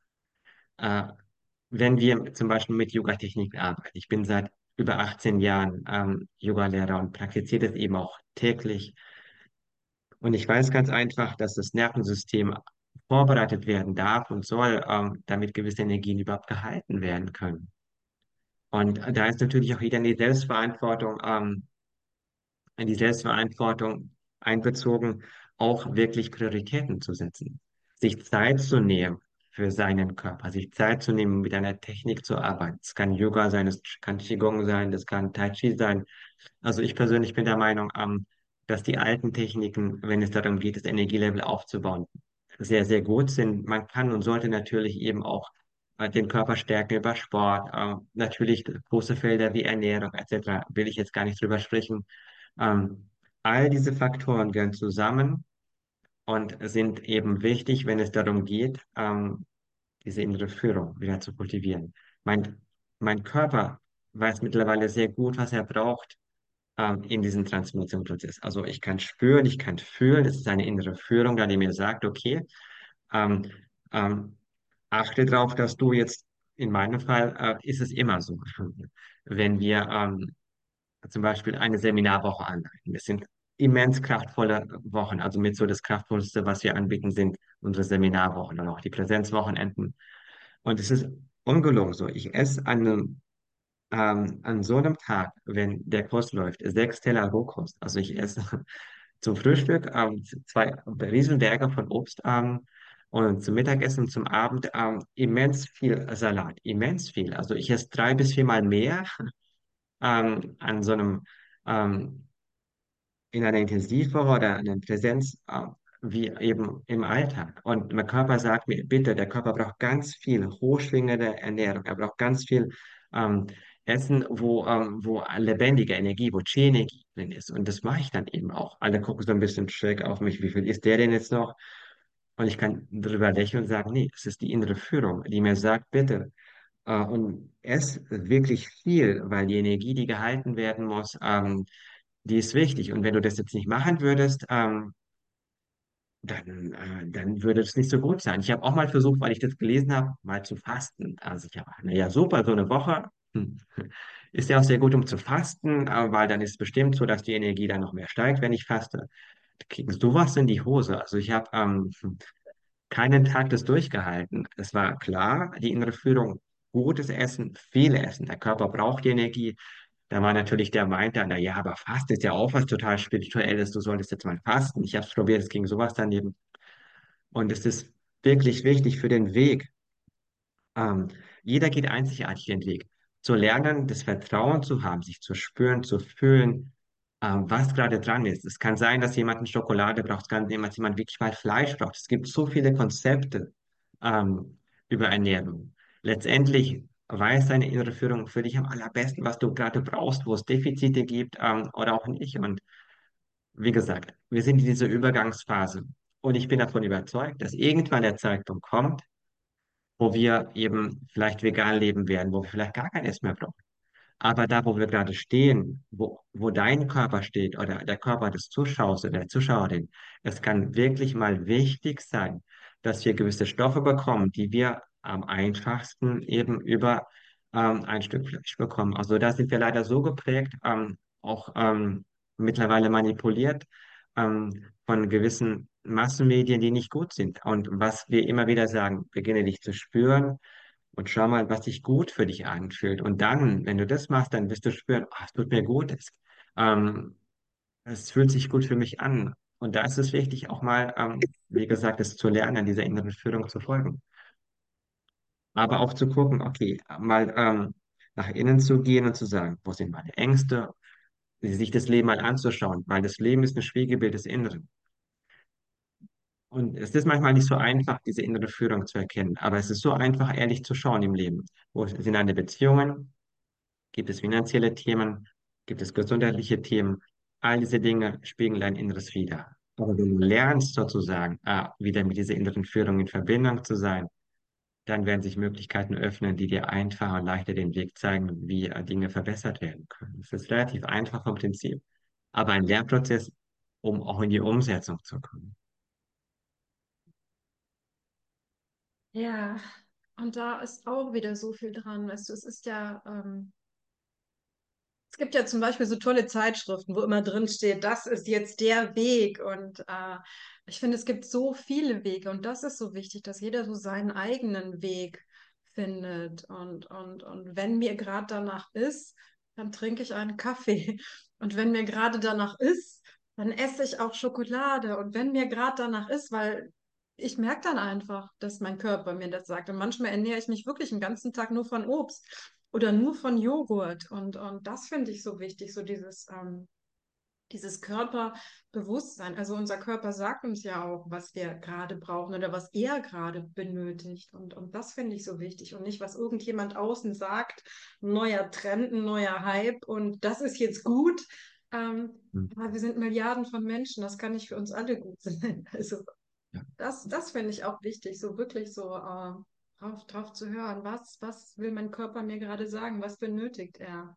äh, wenn wir zum Beispiel mit Yoga-Techniken arbeiten. Ich bin seit über achtzehn Jahren ähm, Yoga-Lehrer und praktiziere das eben auch täglich. Und ich weiß ganz einfach, dass das Nervensystem vorbereitet werden darf und soll, ähm, damit gewisse Energien überhaupt gehalten werden können. Und da ist natürlich auch wieder in die Selbstverantwortung, ähm, in die Selbstverantwortung einbezogen, auch wirklich Prioritäten zu setzen. Sich Zeit zu nehmen für seinen Körper, sich Zeit zu nehmen, mit einer Technik zu arbeiten. Es kann Yoga sein, es kann Qigong sein, das kann Tai Chi sein. Also ich persönlich bin der Meinung, ähm, dass die alten Techniken, wenn es darum geht, das Energielevel aufzubauen, sehr, sehr gut sind. Man kann und sollte natürlich eben auch äh, den Körper stärken über Sport, äh, natürlich große Felder wie Ernährung et cetera. Will ich jetzt gar nicht drüber sprechen. Ähm, all diese Faktoren gehören zusammen und sind eben wichtig, wenn es darum geht, ähm, diese innere Führung wieder zu kultivieren. Mein, mein Körper weiß mittlerweile sehr gut, was er braucht, ähm, in diesem Transformationsprozess. Also ich kann spüren, ich kann fühlen, es ist eine innere Führung da, die mir sagt, okay, ähm, ähm, achte darauf, dass du jetzt, in meinem Fall, äh, ist es immer so, wenn wir ähm, zum Beispiel eine Seminarwoche anleiten. Das sind immens kraftvolle Wochen. Also mit so das Kraftvollste, was wir anbieten, sind unsere Seminarwochen und auch die Präsenzwochenenden. Und es ist ungelogen so. Ich esse an einem, ähm, an so einem Tag, wenn der Kurs läuft, sechs Teller Rohkost. Also ich esse zum Frühstück ähm, zwei Riesenberge von Obst ähm, und zum Mittagessen und zum Abend ähm, immens viel Salat, immens viel. Also ich esse drei bis viermal mehr ähm, an so einem ähm, in einer Intensivwoche oder einer Präsenz, äh, wie eben im Alltag. Und mein Körper sagt mir, bitte, der Körper braucht ganz viel hochschwingende Ernährung. Er braucht ganz viel ähm, Essen, wo, ähm, wo lebendige Energie, wo Chi-Energie drin ist. Und das mache ich dann eben auch. Alle gucken so ein bisschen schräg auf mich, wie viel ist der denn jetzt noch? Und ich kann drüber lächeln und sagen, nee, es ist die innere Führung, die mir sagt, bitte, äh, und ess wirklich viel, weil die Energie, die gehalten werden muss, ähm, die ist wichtig. Und wenn du das jetzt nicht machen würdest, ähm, dann, äh, dann würde es nicht so gut sein. Ich habe auch mal versucht, weil ich das gelesen habe, mal zu fasten. Also ich habe, naja, super, so eine Woche hm, ist ja auch sehr gut, um zu fasten, äh, weil dann ist es bestimmt so, dass die Energie dann noch mehr steigt, wenn ich faste. Da kriegst du was in die Hose. Also ich habe ähm, keinen Tag das durchgehalten. Es war klar, die innere Führung, gutes Essen, viel Essen. Der Körper braucht die Energie. Da war natürlich der meinte, na ja, aber Fasten ist ja auch was total Spirituelles. Du solltest jetzt mal fasten. Ich habe es probiert, es ging sowas daneben. Und es ist wirklich wichtig für den Weg. Ähm, jeder geht einzigartig den Weg. Zu lernen, das Vertrauen zu haben, sich zu spüren, zu fühlen, ähm, was gerade dran ist. Es kann sein, dass jemand eine Schokolade braucht. Es kann sein, dass jemand wirklich mal Fleisch braucht. Es gibt so viele Konzepte ähm, über Ernährung. Letztendlich weiß deine innere Führung für dich am allerbesten, was du gerade brauchst, wo es Defizite gibt ähm, oder auch nicht. Und wie gesagt, wir sind in dieser Übergangsphase. Und ich bin davon überzeugt, dass irgendwann der Zeitpunkt kommt, wo wir eben vielleicht vegan leben werden, wo wir vielleicht gar kein Essen mehr brauchen. Aber da, wo wir gerade stehen, wo, wo dein Körper steht oder der Körper des Zuschauers oder der Zuschauerin, es kann wirklich mal wichtig sein, dass wir gewisse Stoffe bekommen, die wir am einfachsten eben über ähm, ein Stück Fleisch bekommen. Also da sind wir leider so geprägt, ähm, auch ähm, mittlerweile manipuliert ähm, von gewissen Massenmedien, die nicht gut sind. Und was wir immer wieder sagen, beginne dich zu spüren und schau mal, was sich gut für dich anfühlt. Und dann, wenn du das machst, dann wirst du spüren, ah, es tut mir gut, es, ähm, es fühlt sich gut für mich an. Und da ist es wichtig, auch mal, ähm, wie gesagt, es zu lernen, dieser inneren Führung zu folgen. Aber auch zu gucken, okay, mal ähm, nach innen zu gehen und zu sagen, wo sind meine Ängste, sich das Leben mal anzuschauen, weil das Leben ist ein Spiegelbild des Inneren. Und es ist manchmal nicht so einfach, diese innere Führung zu erkennen, aber es ist so einfach, ehrlich zu schauen im Leben. Wo sind deine Beziehungen? Gibt es finanzielle Themen? Gibt es gesundheitliche Themen? All diese Dinge spiegeln dein Inneres wider. Aber wenn du lernst sozusagen, ah, wieder mit dieser inneren Führung in Verbindung zu sein, dann werden sich Möglichkeiten öffnen, die dir einfacher und leichter den Weg zeigen, wie äh, Dinge verbessert werden können. Es ist relativ einfach vom Prinzip, aber ein Lernprozess, um auch in die Umsetzung zu kommen. Ja, und da ist auch wieder so viel dran. Weißt du, es ist ja, ähm, es gibt ja zum Beispiel so tolle Zeitschriften, wo immer drin steht, das ist jetzt der Weg. Und äh, ich finde, es gibt so viele Wege. Und das ist so wichtig, dass jeder so seinen eigenen Weg findet. Und, und, und wenn mir gerade danach ist, dann trinke ich einen Kaffee. Und wenn mir gerade danach ist, dann esse ich auch Schokolade. Und wenn mir gerade danach ist, weil ich merke dann einfach, dass mein Körper mir das sagt. Und manchmal ernähre ich mich wirklich den ganzen Tag nur von Obst oder nur von Joghurt. Und, und das finde ich so wichtig, so dieses, ähm, dieses Körperbewusstsein. Also unser Körper sagt uns ja auch, was wir gerade brauchen oder was er gerade benötigt. Und, und das finde ich so wichtig und nicht, was irgendjemand außen sagt, ein neuer Trend, ein neuer Hype und das ist jetzt gut. Ähm, Hm. aber wir sind Milliarden von Menschen, das kann nicht für uns alle gut sein. Also Ja. das, das finde ich auch wichtig, so wirklich so äh, drauf, drauf zu hören. Was, was will mein Körper mir gerade sagen? Was benötigt er?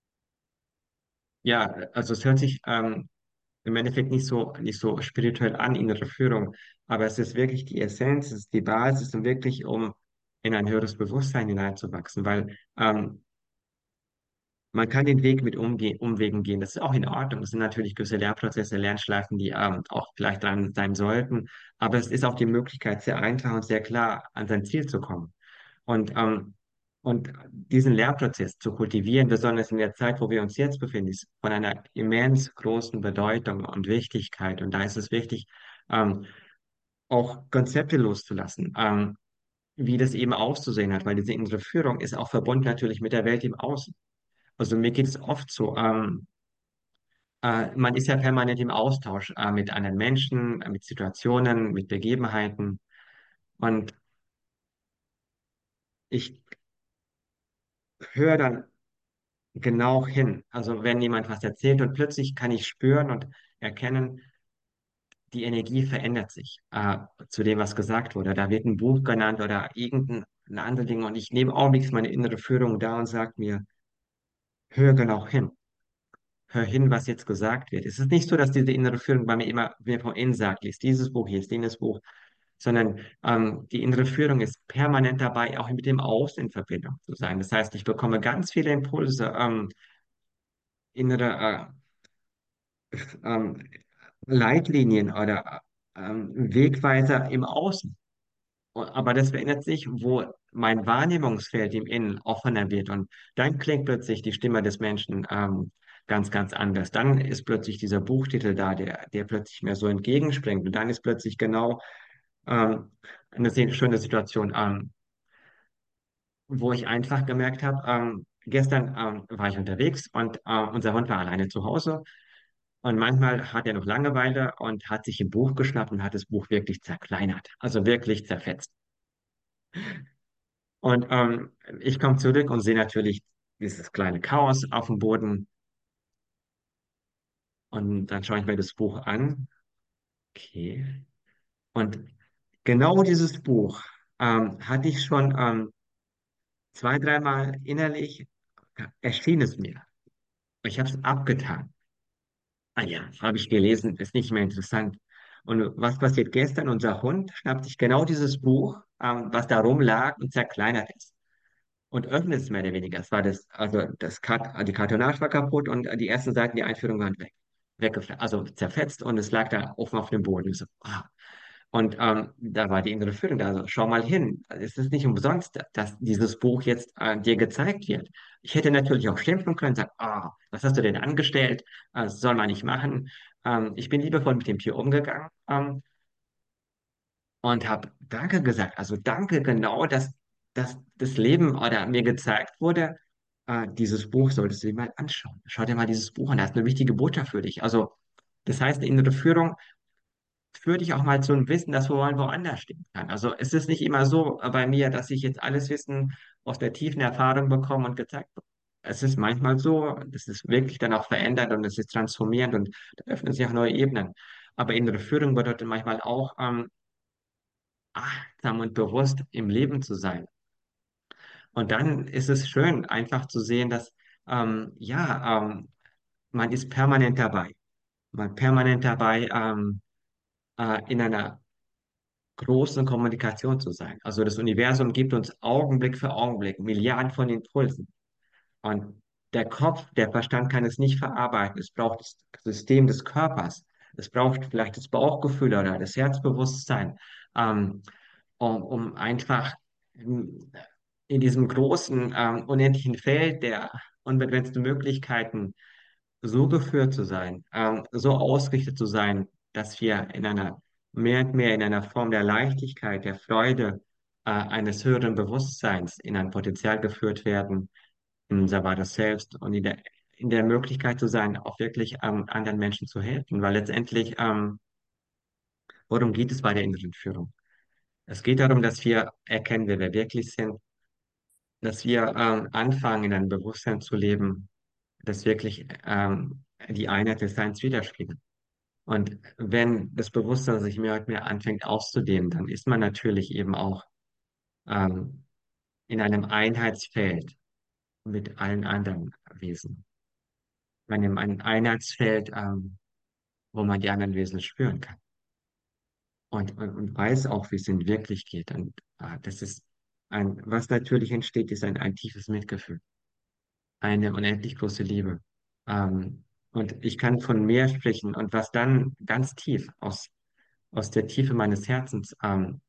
Ja, also es hört sich ähm, im Endeffekt nicht so, nicht so spirituell an, innere Führung, aber es ist wirklich die Essenz, es ist die Basis, um wirklich um in ein höheres Bewusstsein hineinzuwachsen, weil ähm, man kann den Weg mit Umge Umwegen gehen. Das ist auch in Ordnung. Das sind natürlich gewisse Lernprozesse, Lernschleifen, die ähm, auch vielleicht dran sein sollten. Aber es ist auch die Möglichkeit, sehr einfach und sehr klar an sein Ziel zu kommen. Und, ähm, und diesen Lernprozess zu kultivieren, besonders in der Zeit, wo wir uns jetzt befinden, ist von einer immens großen Bedeutung und Wichtigkeit. Und da ist es wichtig, ähm, auch Konzepte loszulassen, ähm, wie das eben auszusehen hat, weil diese innere Führung ist auch verbunden natürlich mit der Welt im Außen. Also mir geht es oft so, ähm, äh, man ist ja permanent im Austausch äh, mit anderen Menschen, äh, mit Situationen, mit Begebenheiten. Und ich höre dann genau hin. Also wenn jemand was erzählt und plötzlich kann ich spüren und erkennen, die Energie verändert sich äh, zu dem, was gesagt wurde. Da wird ein Buch genannt oder irgendein andere Ding. Und ich nehme augenblicklich meine innere Führung da und sage mir, hör genau hin. Hör hin, was jetzt gesagt wird. Es ist nicht so, dass diese innere Führung bei mir immer mir von innen sagt, lies dieses Buch, hier ist jenes Buch, sondern ähm, die innere Führung ist permanent dabei, auch mit dem Außen in Verbindung zu sein. Das heißt, ich bekomme ganz viele Impulse, ähm, innere äh, ähm, Leitlinien oder ähm, Wegweiser im Außen. Und- Aber das verändert sich, wo mein Wahrnehmungsfeld im Innen offener wird. Und dann klingt plötzlich die Stimme des Menschen ähm, ganz, ganz anders. Dann ist plötzlich dieser Buchtitel da, der, der plötzlich mir so entgegenspringt. Und dann ist plötzlich genau ähm, eine sehr schöne Situation, ähm, wo ich einfach gemerkt habe, ähm, gestern ähm, war ich unterwegs und äh, unser Hund war alleine zu Hause. Und manchmal hat er noch Langeweile und hat sich ein Buch geschnappt und hat das Buch wirklich zerkleinert, also wirklich zerfetzt. Und ähm, ich komme zurück und sehe natürlich dieses kleine Chaos auf dem Boden. Und dann schaue ich mir das Buch an. Okay. Und genau dieses Buch ähm, hatte ich schon ähm, zwei, dreimal innerlich, erschien es mir. Ich habe es abgetan. Ah ja, habe ich gelesen, ist nicht mehr interessant. Und was passiert gestern? Unser Hund schnappt sich genau dieses Buch, ähm, was da rumlag und zerkleinert es. Und öffnet es mehr oder weniger. Es war das, also das Kart die Kartonage war kaputt und die ersten Seiten, die Einführung waren weg. Weggefetzt, also zerfetzt und es lag da offen auf dem Boden. Ich so, ah. Und ähm, da war die innere Führung da. Also, schau mal hin. Es ist nicht umsonst, dass dieses Buch jetzt äh, dir gezeigt wird. Ich hätte natürlich auch schimpfen können, sagen, ah, was hast du denn angestellt? Äh, Das soll man nicht machen. Ähm, ich bin liebevoll mit dem Tier umgegangen. Ähm, und habe Danke gesagt. Also danke genau, dass, dass das Leben oder mir gezeigt wurde, äh, dieses Buch solltest du dir mal anschauen. Schau dir mal dieses Buch an, das ist eine wichtige Botschaft für dich. Also das heißt, eine innere Führung führt dich auch mal zu einem Wissen, das wohl woanders stehen kann. Also es ist nicht immer so äh, bei mir, dass ich jetzt alles Wissen aus der tiefen Erfahrung bekomme und gezeigt bekomme. Es ist manchmal so, das ist wirklich dann auch verändert und es ist transformierend und da öffnen sich auch neue Ebenen. Aber innere Führung bedeutet manchmal auch, ähm, achtsam und bewusst im Leben zu sein. Und dann ist es schön, einfach zu sehen, dass ähm, ja, ähm, man ist permanent dabei. Man permanent dabei, ähm, äh, in einer großen Kommunikation zu sein. Also das Universum gibt uns Augenblick für Augenblick Milliarden von Impulsen. Und der Kopf, der Verstand kann es nicht verarbeiten. Es braucht das System des Körpers. Es braucht vielleicht das Bauchgefühl oder das Herzbewusstsein, ähm, um, um einfach ähm, in diesem großen, ähm, unendlichen Feld der unbegrenzten Möglichkeiten so geführt zu sein, ähm, so ausgerichtet zu sein, dass wir in einer mehr und mehr in einer Form der Leichtigkeit, der Freude, äh, eines höheren Bewusstseins in ein Potenzial geführt werden, in unser wahres Selbst und in der, in der Möglichkeit zu sein, auch wirklich ähm, anderen Menschen zu helfen. Weil letztendlich, ähm, worum geht es bei der inneren Führung? Es geht darum, dass wir erkennen, wer wir wirklich sind, dass wir ähm, anfangen, in einem Bewusstsein zu leben, das wirklich ähm, die Einheit des Seins widerspiegeln. Und wenn das Bewusstsein sich mehr und mehr anfängt auszudehnen, dann ist man natürlich eben auch ähm, in einem Einheitsfeld mit allen anderen Wesen. Man in einem Einheitsfeld, ähm, wo man die anderen Wesen spüren kann. Und, und, und weiß auch, wie es ihnen wirklich geht. Und äh, das ist ein, was natürlich entsteht, ist ein, ein tiefes Mitgefühl, eine unendlich große Liebe. Ähm, und ich kann von mehr sprechen. Und was dann ganz tief aus, aus der Tiefe meines Herzens ähm,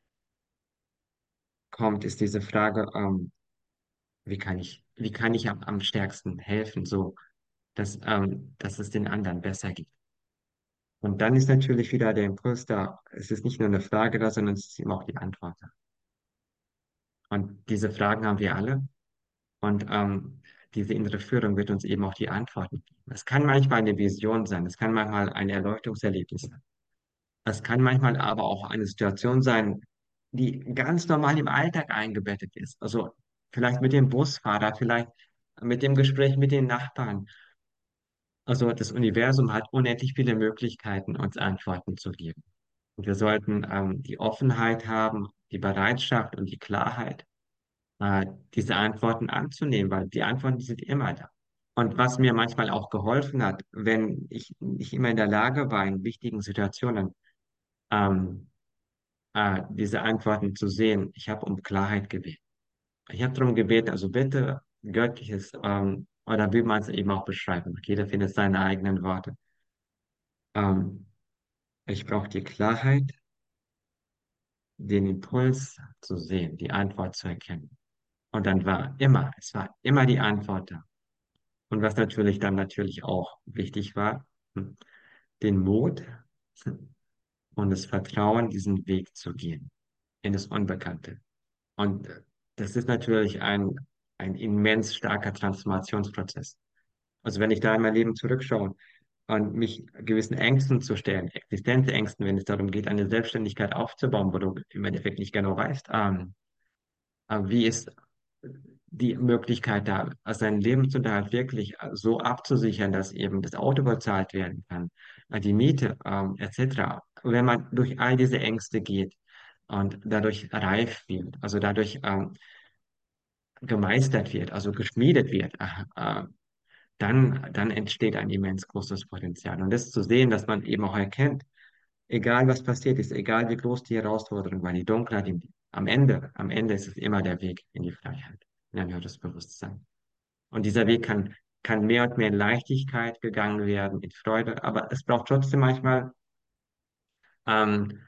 kommt, ist diese Frage, ähm, wie kann ich, wie kann ich am, am stärksten helfen, so dass, ähm, dass es den anderen besser geht. Und dann ist natürlich wieder der Impuls da. Es ist nicht nur eine Frage da, sondern es ist eben auch die Antwort da. Und diese Fragen haben wir alle. Und ähm, diese innere Führung wird uns eben auch die Antworten geben. Es kann manchmal eine Vision sein, es kann manchmal ein Erleuchtungserlebnis sein. Es kann manchmal aber auch eine Situation sein, die ganz normal im Alltag eingebettet ist. Also vielleicht mit dem Busfahrer, vielleicht mit dem Gespräch mit den Nachbarn. Also das Universum hat unendlich viele Möglichkeiten, uns Antworten zu geben. Und wir sollten ähm, die Offenheit haben, die Bereitschaft und die Klarheit, äh, diese Antworten anzunehmen, weil die Antworten die sind immer da. Und was mir manchmal auch geholfen hat, wenn ich nicht immer in der Lage war, in wichtigen Situationen ähm, äh, diese Antworten zu sehen, ich habe um Klarheit gebeten. Ich habe darum gebeten, also bitte göttliches, ähm, oder wie man es eben auch beschreiben mag. Jeder findet seine eigenen Worte. Ähm, Ich brauche die Klarheit, den Impuls zu sehen, die Antwort zu erkennen. Und dann war immer, es war immer die Antwort da. Und was natürlich dann natürlich auch wichtig war, hm, den Mut und das Vertrauen, diesen Weg zu gehen in das Unbekannte. Und äh, das ist natürlich ein, ein immens starker Transformationsprozess. Also wenn ich da in mein Leben zurückschaue und mich gewissen Ängsten zu stellen, Existenzängsten, wenn es darum geht, eine Selbstständigkeit aufzubauen, wo du im Endeffekt nicht genau weißt, ähm, aber wie ist die Möglichkeit da, seinen Lebensunterhalt wirklich äh, so abzusichern, dass eben das Auto bezahlt werden kann, äh, die Miete, ähm, et cetera. Wenn man durch all diese Ängste geht und dadurch reif wird, also dadurch ähm, gemeistert wird, also geschmiedet wird, äh, äh, dann, dann entsteht ein immens großes Potenzial. Und das zu sehen, dass man eben auch erkennt, egal was passiert ist, egal wie groß die Herausforderung war, die Dunkelheit, im- am Ende, am Ende ist es immer der Weg in die Freiheit, in ein höheres Bewusstsein. Und dieser Weg kann, kann mehr und mehr in Leichtigkeit gegangen werden, in Freude, aber es braucht trotzdem manchmal ähm,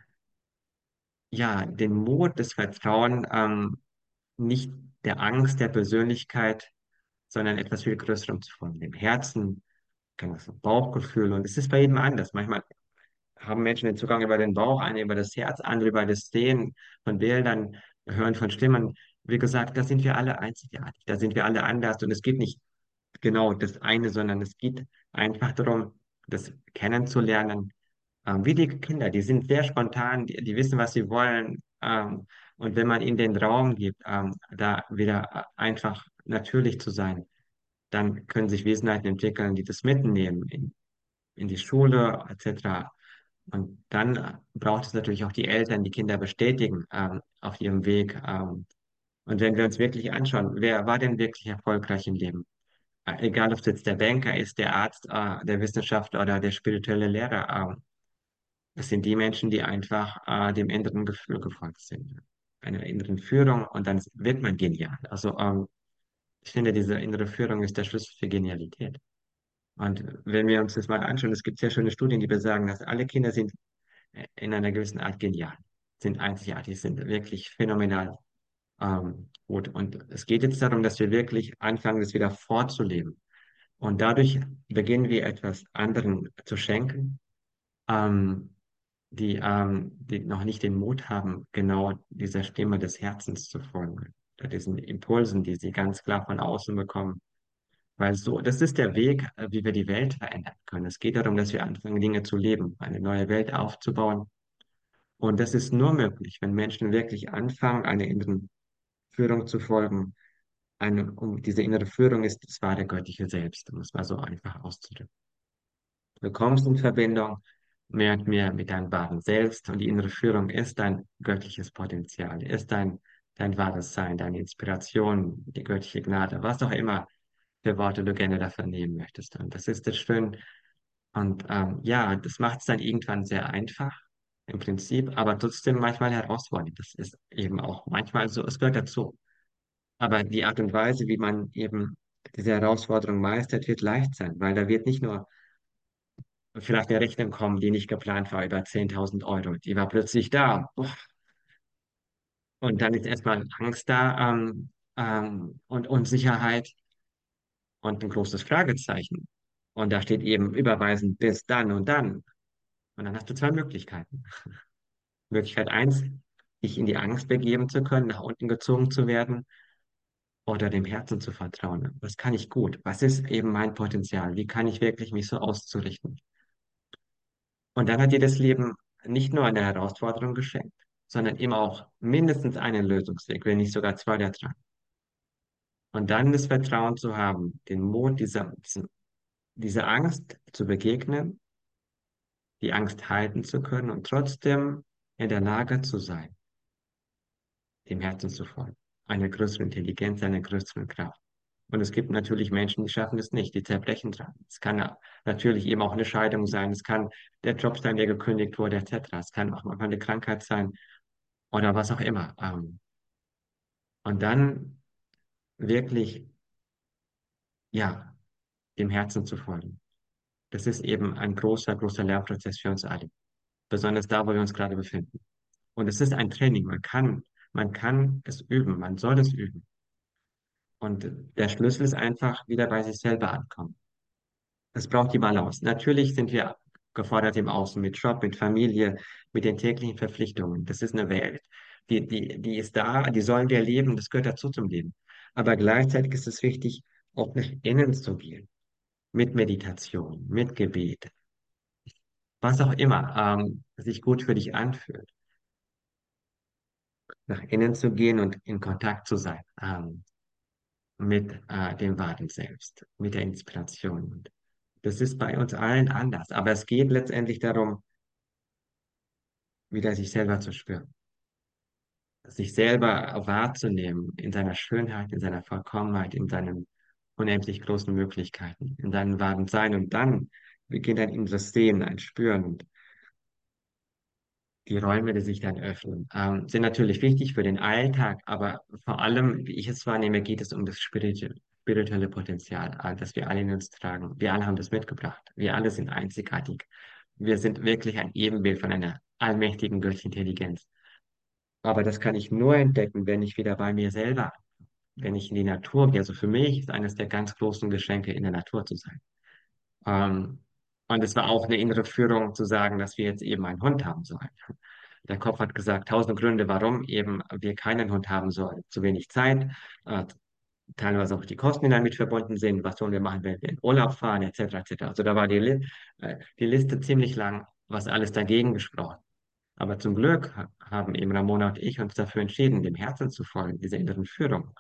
ja, den Mut, das Vertrauen, ähm, nicht der Angst der Persönlichkeit, sondern etwas viel Größerem zu folgen, dem Herzen, kann das Bauchgefühl. Und es ist bei jedem anders. Manchmal haben Menschen den Zugang über den Bauch, andere über das Herz, andere über das Sehen von Bildern, Hören von Stimmen. Wie gesagt, da sind wir alle einzigartig, da sind wir alle anders und es geht nicht genau das eine, sondern es geht einfach darum, das kennenzulernen. Ähm, wie die Kinder, die sind sehr spontan, die, die wissen, was sie wollen. Ähm, und wenn man ihnen den Raum gibt, ähm, da wieder äh, einfach natürlich zu sein, dann können sich Wesenheiten entwickeln, die das mitnehmen in, in die Schule et cetera. Und dann äh, braucht es natürlich auch die Eltern, die Kinder bestätigen ähm, auf ihrem Weg. Ähm, und wenn wir uns wirklich anschauen, wer war denn wirklich erfolgreich im Leben? Äh, Egal, ob es jetzt der Banker ist, der Arzt, äh, der Wissenschaftler oder der spirituelle Lehrer. Ähm, es sind die Menschen, die einfach äh, dem inneren Gefühl gefolgt sind. Einer inneren Führung und dann wird man genial. Also ähm, ich finde, diese innere Führung ist der Schlüssel für Genialität. Und wenn wir uns das mal anschauen, es gibt sehr schöne Studien, die besagen, dass alle Kinder sind in einer gewissen Art genial, sind einzigartig, sind wirklich phänomenal ähm, gut. Und es geht jetzt darum, dass wir wirklich anfangen, das wieder vorzuleben. Und dadurch beginnen wir etwas anderen zu schenken, ähm, die, ähm, die noch nicht den Mut haben, genau dieser Stimme des Herzens zu folgen, oder diesen Impulsen, die sie ganz klar von außen bekommen. Weil so, das ist der Weg, äh, wie wir die Welt verändern können. Es geht darum, dass wir anfangen, Dinge zu leben, eine neue Welt aufzubauen. Und das ist nur möglich, wenn Menschen wirklich anfangen, einer inneren Führung zu folgen. Eine, um, diese innere Führung ist das wahre göttliche Selbst, um es mal so einfach auszudrücken. Du kommst in Verbindung mehr und mehr mit deinem wahren Selbst und die innere Führung ist dein göttliches Potenzial, ist dein, dein wahres Sein, deine Inspiration, die göttliche Gnade, was auch immer für Worte du gerne dafür nehmen möchtest. Und das ist das schön. Und ähm, ja, das macht es dann irgendwann sehr einfach im Prinzip, aber trotzdem manchmal herausfordernd. Das ist eben auch manchmal so, es gehört dazu. Aber die Art und Weise, wie man eben diese Herausforderung meistert, wird leicht sein, weil da wird nicht nur vielleicht eine Rechnung kommen, die nicht geplant war, über zehntausend Euro. Die war plötzlich da. Uff. Und dann ist erstmal Angst da, ähm, ähm, und Unsicherheit und ein großes Fragezeichen. Und da steht eben überweisen bis dann und dann. Und dann hast du zwei Möglichkeiten. Möglichkeit eins, dich in die Angst begeben zu können, nach unten gezogen zu werden oder dem Herzen zu vertrauen. Was kann ich gut? Was ist eben mein Potenzial? Wie kann ich wirklich mich so auszurichten? Und dann hat dir das Leben nicht nur eine Herausforderung geschenkt, sondern eben auch mindestens einen Lösungsweg, wenn nicht sogar zwei oder drei. Und dann das Vertrauen zu haben, den Mut, dieser, diesen- dieser Angst zu begegnen, die Angst halten zu können und trotzdem in der Lage zu sein, dem Herzen zu folgen, einer größeren Intelligenz, einer größeren Kraft. Und es gibt natürlich Menschen, die schaffen es nicht, die zerbrechen dran. Es kann ja natürlich eben auch eine Scheidung sein, es kann der Job sein, der gekündigt wurde, et cetera. Es kann auch manchmal eine Krankheit sein oder was auch immer. Ähm, Und dann wirklich, ja, dem Herzen zu folgen. Das ist eben ein großer, großer Lernprozess für uns alle, besonders da, wo wir uns gerade befinden. Und es ist ein Training. Man kann, man kann es üben, man soll es üben. Und der Schlüssel ist einfach wieder bei sich selber ankommen. Es braucht die Balance. Natürlich sind wir gefordert im Außen mit Job, mit Familie, mit den täglichen Verpflichtungen. Das ist eine Welt. Die, die, die ist da, die sollen wir leben, das gehört dazu zum Leben. Aber gleichzeitig ist es wichtig, auch nach innen zu gehen. Mit Meditation, mit Gebet, was auch immer, ähm, sich gut für dich anfühlt. Nach innen zu gehen und in Kontakt zu sein, ähm, mit äh, dem wahren Selbst, mit der Inspiration. Und das ist bei uns allen anders. Aber es geht letztendlich darum, wieder sich selber zu spüren, sich selber wahrzunehmen in seiner Schönheit, in seiner Vollkommenheit, in seinen unendlich großen Möglichkeiten, in seinem wahren Sein. Und dann beginnt ein inneres Sehen, ein Spüren. Und die Räume, die sich dann öffnen, ähm, sind natürlich wichtig für den Alltag, aber vor allem, wie ich es wahrnehme, geht es um das spirituelle, spirituelle Potenzial, äh, das wir alle in uns tragen. Wir alle haben das mitgebracht. Wir alle sind einzigartig. Wir sind wirklich ein Ebenbild von einer allmächtigen göttlichen Intelligenz. Aber das kann ich nur entdecken, wenn ich wieder bei mir selber, wenn ich in die Natur gehe. Also für mich ist eines der ganz großen Geschenke, in der Natur zu sein. Ähm, und es war auch eine innere Führung zu sagen, dass wir jetzt eben einen Hund haben sollen. Der Kopf hat gesagt, tausend Gründe, warum eben wir keinen Hund haben sollen. Zu wenig Zeit, äh, teilweise auch die Kosten, die damit verbunden sind. Was sollen wir machen, wenn wir in Urlaub fahren, et cetera, et cetera. Also da war die, Li äh, die Liste ziemlich lang, was alles dagegen gesprochen. Aber zum Glück ha- haben eben Ramona und ich uns dafür entschieden, dem Herzen zu folgen, dieser inneren Führung.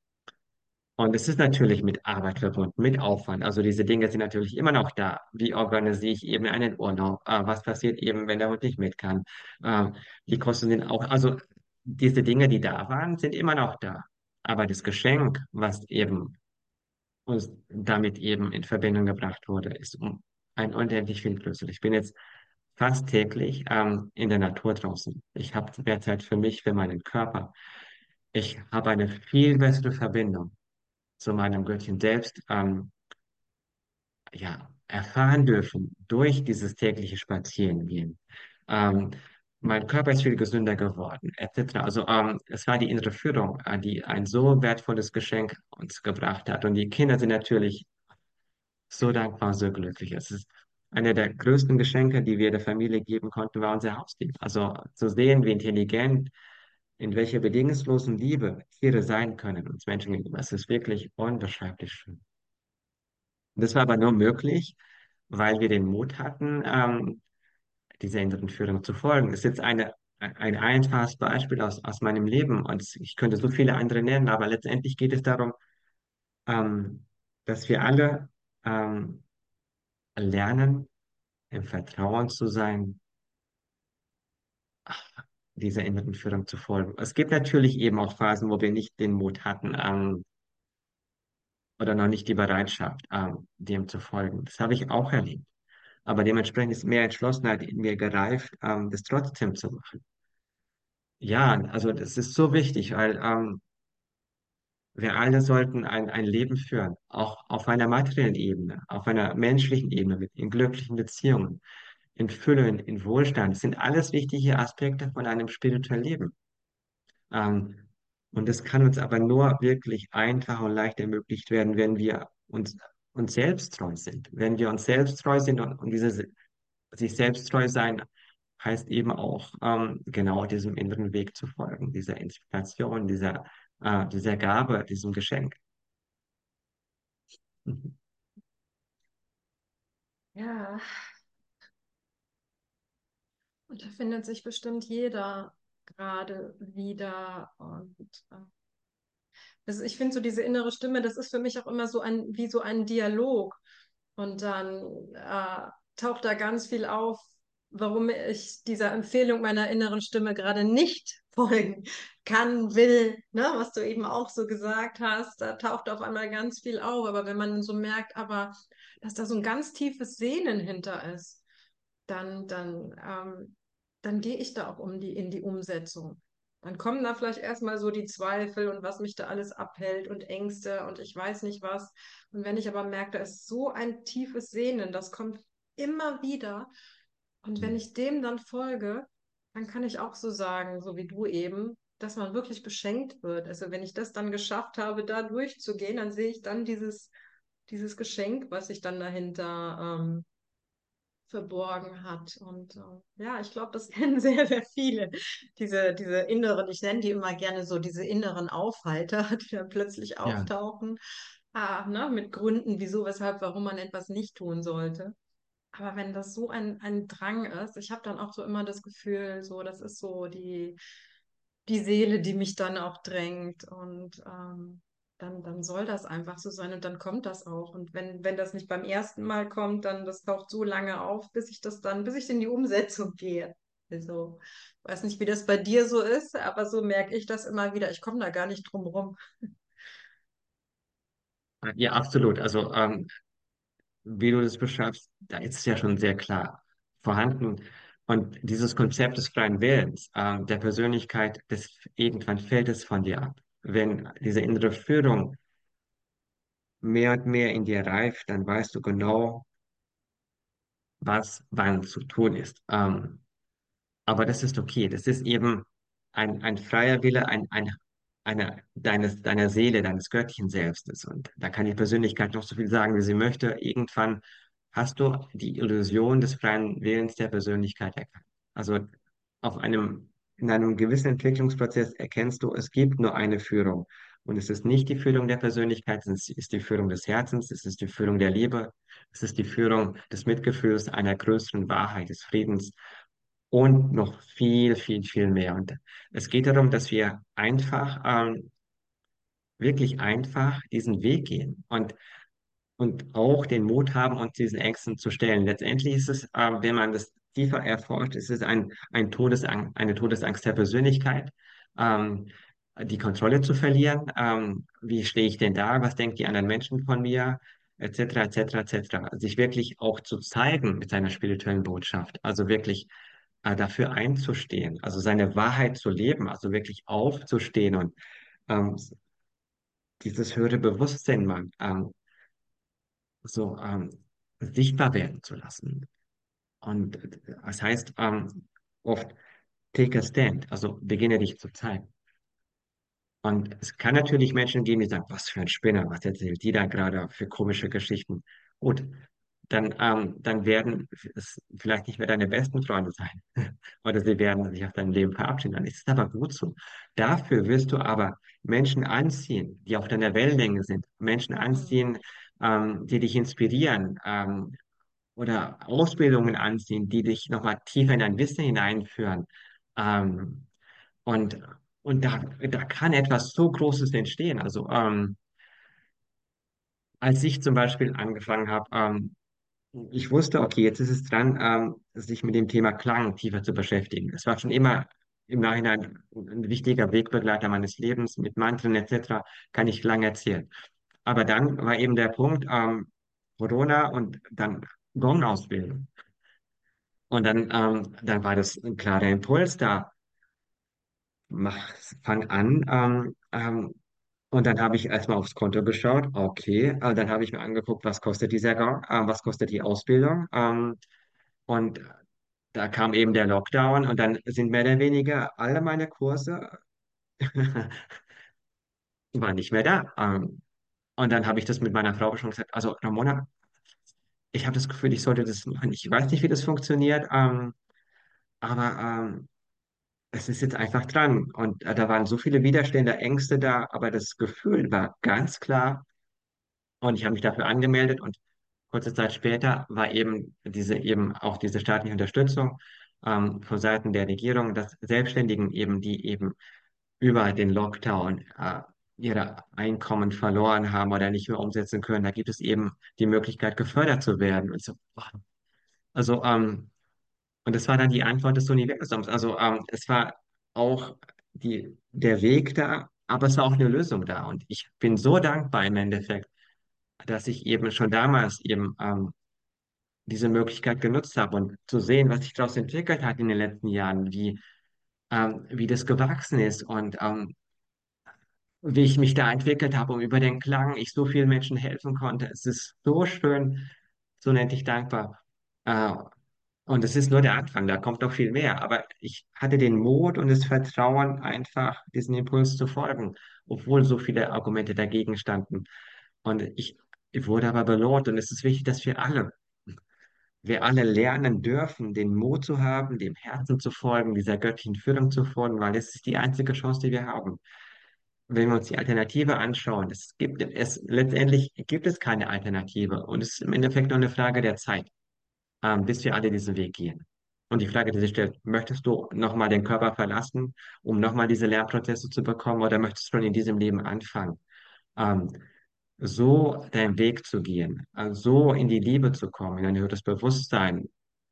Und es ist natürlich mit Arbeit verbunden, mit Aufwand. Also diese Dinge sind natürlich immer noch da. Wie organisiere ich eben einen Urlaub? Äh, was passiert eben, wenn der Hund nicht mit kann? Äh, die Kosten sind auch, also diese Dinge, die da waren, sind immer noch da. Aber das Geschenk, was eben uns damit eben in Verbindung gebracht wurde, ist um ein unendlich viel größer. Ich bin jetzt fast täglich ähm, in der Natur draußen. Ich habe mehr Zeit für mich, für meinen Körper. Ich habe eine viel bessere Verbindung zu meinem Göttchen selbst, ähm, ja, erfahren dürfen durch dieses tägliche Spazierengehen. Ähm, Mein Körper ist viel gesünder geworden, et cetera. Also ähm, es war die innere Führung, äh, die ein so wertvolles Geschenk uns gebracht hat. Und die Kinder sind natürlich so dankbar, so glücklich. Es ist eine der größten Geschenke, die wir der Familie geben konnten, war unser Haustier. Also zu sehen, wie intelligent, in welcher bedingungslosen Liebe Tiere sein können, uns Menschen gegenüber. Es ist wirklich unbeschreiblich schön. Und das war aber nur möglich, weil wir den Mut hatten, ähm, dieser inneren Führung zu folgen. Das ist jetzt eine, ein einfaches Beispiel aus, aus meinem Leben und ich könnte so viele andere nennen, aber letztendlich geht es darum, ähm, dass wir alle ähm, lernen, im Vertrauen zu sein, dieser inneren Führung zu folgen. Es gibt natürlich eben auch Phasen, wo wir nicht den Mut hatten, ähm, oder noch nicht die Bereitschaft, ähm, dem zu folgen. Das habe ich auch erlebt. Aber dementsprechend ist mehr Entschlossenheit in mir gereift, ähm, das trotzdem zu machen. Ja, also das ist so wichtig, weil ähm, wir alle sollten ein, ein Leben führen, auch auf einer materiellen Ebene, auf einer menschlichen Ebene, mit, in glücklichen Beziehungen, in Fülle, in, in Wohlstand. Das sind alles wichtige Aspekte von einem spirituellen Leben. Ähm, und das kann uns aber nur wirklich einfach und leicht ermöglicht werden, wenn wir uns, uns selbst treu sind. Wenn wir uns selbst treu sind und, und diese, sich selbst treu sein heißt eben auch, ähm, genau diesem inneren Weg zu folgen, dieser Inspiration, dieser, äh, dieser Gabe, diesem Geschenk. Mhm. Ja, und da findet sich bestimmt jeder gerade wieder. Und äh, also ich finde so diese innere Stimme, das ist für mich auch immer so ein, wie so ein Dialog. Und dann äh, taucht da ganz viel auf, warum ich dieser Empfehlung meiner inneren Stimme gerade nicht folgen kann, will, ne? Was du eben auch so gesagt hast, da taucht auf einmal ganz viel auf. Aber wenn man so merkt, aber dass da so ein ganz tiefes Sehnen hinter ist, dann, dann, ähm, dann gehe ich da auch um die, in die Umsetzung. Dann kommen da vielleicht erstmal so die Zweifel und was mich da alles abhält und Ängste und ich weiß nicht was. Und wenn ich aber merke, da ist so ein tiefes Sehnen, das kommt immer wieder. Und wenn ich dem dann folge, dann kann ich auch so sagen, so wie du eben, dass man wirklich beschenkt wird. Also wenn ich das dann geschafft habe, da durchzugehen, dann sehe ich dann dieses, dieses Geschenk, was ich dann dahinter ähm, verborgen hat. Und äh, ja, ich glaube, das kennen sehr, sehr viele. Diese, diese inneren, ich nenne die immer gerne so diese inneren Aufhalter, die dann plötzlich Ja, auftauchen. Ah, ne, mit Gründen, wieso, weshalb, warum man etwas nicht tun sollte. Aber wenn das so ein, ein Drang ist, ich habe dann auch so immer das Gefühl, so, das ist so die, die Seele, die mich dann auch drängt. Und ähm, dann, dann soll das einfach so sein und dann kommt das auch. Und wenn, wenn das nicht beim ersten Mal kommt, dann das taucht so lange auf, bis ich das dann, bis ich in die Umsetzung gehe. Also, ich weiß nicht, wie das bei dir so ist, aber so merke ich das immer wieder. Ich komme da gar nicht drum rum. ja, absolut. Also, ähm, wie du das beschreibst, da ist es ja schon sehr klar vorhanden. Und dieses Konzept des freien Willens, ähm, der Persönlichkeit, das irgendwann fällt es von dir ab. Wenn diese innere Führung mehr und mehr in dir reift, dann weißt du genau, was wann zu tun ist. Ähm, aber das ist okay. Das ist eben ein, ein freier Wille, ein, ein, eine, deines, deiner Seele, deines göttlichen Selbstes. Und da kann die Persönlichkeit noch so viel sagen, wie sie möchte. Irgendwann hast du die Illusion des freien Willens der Persönlichkeit erkannt. Also auf einem, in einem gewissen Entwicklungsprozess erkennst du, es gibt nur eine Führung. Und es ist nicht die Führung der Persönlichkeit, es ist die Führung des Herzens, es ist die Führung der Liebe, es ist die Führung des Mitgefühls, einer größeren Wahrheit, des Friedens und noch viel, viel, viel mehr. Und es geht darum, dass wir einfach, ähm, wirklich einfach diesen Weg gehen und, und auch den Mut haben, uns diesen Ängsten zu stellen. Letztendlich ist es, äh, wenn man das tiefer erforscht, ist es ein, ein Todesang eine Todesangst der Persönlichkeit, ähm, die Kontrolle zu verlieren. Ähm, wie stehe ich denn da? Was denken die anderen Menschen von mir? Etc., etc., et cetera. Sich wirklich auch zu zeigen mit seiner spirituellen Botschaft. Also wirklich äh, dafür einzustehen, also seine Wahrheit zu leben, also wirklich aufzustehen und ähm, dieses höhere Bewusstsein mal ähm, so ähm, sichtbar werden zu lassen. Und äh, das heißt ähm, oft, take a stand, also beginne dich zu zeigen. Und es kann natürlich Menschen geben, die sagen, was für ein Spinner, was erzählt die da gerade für komische Geschichten. Gut, dann, ähm, dann werden es vielleicht nicht mehr deine besten Freunde sein. Oder sie werden sich aus deinem Leben verabschieden. Dann ist es aber gut so. Dafür wirst du aber Menschen anziehen, die auf deiner Wellenlänge sind. Menschen Mhm. anziehen, ähm, die dich inspirieren, ähm, oder Ausbildungen anziehen, die dich nochmal tiefer in dein Wissen hineinführen. Ähm, und und da, da kann etwas so Großes entstehen. Also ähm, als ich zum Beispiel angefangen habe, ähm, ich wusste, okay, jetzt ist es dran, ähm, sich mit dem Thema Klang tiefer zu beschäftigen. Es war schon immer im Nachhinein ein wichtiger Wegbegleiter meines Lebens. Mit Mantren et cetera kann ich lange erzählen. Aber dann war eben der Punkt, ähm, Corona und dann Gong-Ausbildung. Und dann, ähm, dann war das ein klarer Impuls da. Mach, fang an. Ähm, ähm, und dann habe ich erstmal aufs Konto geschaut. Okay, äh, dann habe ich mir angeguckt, was kostet dieser Gong, äh, was kostet die Ausbildung. Ähm, und da kam eben der Lockdown und dann sind mehr oder weniger alle meine Kurse waren nicht mehr da. Ähm, und dann habe ich das mit meiner Frau schon gesagt, also Ramona, ich habe das Gefühl, ich sollte das machen. Ich weiß nicht, wie das funktioniert, ähm, aber ähm, es ist jetzt einfach dran. Und äh, da waren so viele Widerstände, Ängste da, aber das Gefühl war ganz klar. Und ich habe mich dafür angemeldet und kurze Zeit später war eben diese eben auch diese staatliche Unterstützung ähm, von Seiten der Regierung, dass Selbstständigen eben, die eben über den Lockdown äh, ihre Einkommen verloren haben oder nicht mehr umsetzen können, da gibt es eben die Möglichkeit, gefördert zu werden. Und so, boah. Also, ähm, und das war dann die Antwort des Universums. Also, ähm, es war auch die, der Weg da, aber es war auch eine Lösung da. Und ich bin so dankbar im Endeffekt, dass ich eben schon damals eben ähm, diese Möglichkeit genutzt habe und zu sehen, was sich daraus entwickelt hat in den letzten Jahren, wie, ähm, wie das gewachsen ist und ähm, wie ich mich da entwickelt habe und über den Klang ich so vielen Menschen helfen konnte. Es ist so schön, so unendlich dankbar. Äh, und es ist nur der Anfang, da kommt noch viel mehr. Aber ich hatte den Mut und das Vertrauen, einfach diesem Impuls zu folgen, obwohl so viele Argumente dagegen standen. Und ich, ich wurde aber belohnt und es ist wichtig, dass wir alle wir alle lernen dürfen, den Mut zu haben, dem Herzen zu folgen, dieser göttlichen Führung zu folgen, weil es ist die einzige Chance, die wir haben. Wenn wir uns die Alternative anschauen, es gibt es letztendlich gibt es keine Alternative und es ist im Endeffekt nur eine Frage der Zeit, ähm, bis wir alle diesen Weg gehen. Und die Frage, die sich stellt, möchtest du nochmal den Körper verlassen, um nochmal diese Lernprozesse zu bekommen, oder möchtest du schon in diesem Leben anfangen? Ähm, so deinen Weg zu gehen, also so in die Liebe zu kommen, in ein höheres Bewusstsein,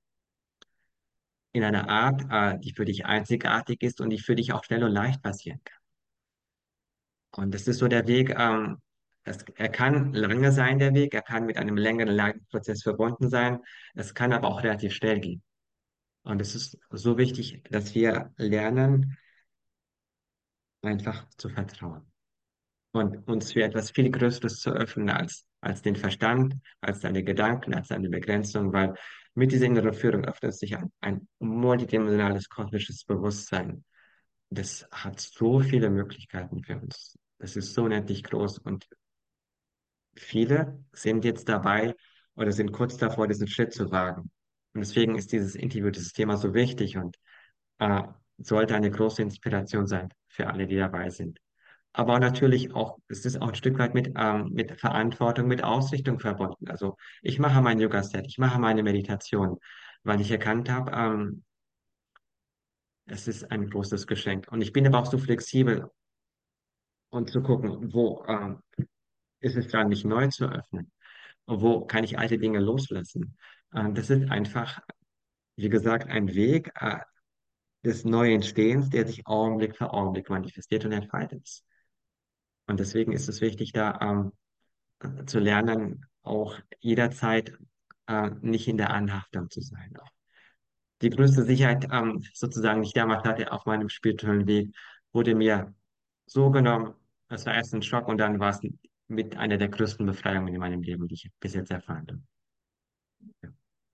in einer Art, äh, die für dich einzigartig ist und die für dich auch schnell und leicht passieren kann. Und das ist so der Weg, ähm, es, er kann lange sein, der Weg, er kann mit einem längeren Lernprozess verbunden sein, es kann aber auch relativ schnell gehen. Und es ist so wichtig, dass wir lernen, einfach zu vertrauen und uns für etwas viel Größeres zu öffnen als, als den Verstand, als deine Gedanken, als deine Begrenzung, weil mit dieser inneren Führung öffnet sich ein, ein multidimensionales kosmisches Bewusstsein. Das hat so viele Möglichkeiten für uns. Das ist so unendlich groß und viele sind jetzt dabei oder sind kurz davor, diesen Schritt zu wagen. Und deswegen ist dieses Interview, dieses Thema so wichtig und äh, sollte eine große Inspiration sein für alle, die dabei sind. Aber natürlich auch, es ist auch ein Stück weit mit, ähm, mit Verantwortung, mit Ausrichtung verbunden. Also ich mache mein Yoga-Set, ich mache meine Meditation, weil ich erkannt habe, ähm, es ist ein großes Geschenk. Und ich bin aber auch so flexibel und zu gucken, wo ähm, ist es dran, mich neu zu öffnen? Und wo kann ich alte Dinge loslassen? Ähm, das ist einfach, wie gesagt, ein Weg äh, des neuen Entstehens, der sich Augenblick für Augenblick manifestiert und entfaltet. Und deswegen ist es wichtig, da ähm, zu lernen, auch jederzeit äh, nicht in der Anhaftung zu sein. Die größte Sicherheit, ähm, sozusagen, die ich damals hatte auf meinem spirituellen Weg, wurde mir so genommen. Es war erst ein Schock und dann war es mit einer der größten Befreiungen in meinem Leben, die ich bis jetzt erfahren habe. Ja.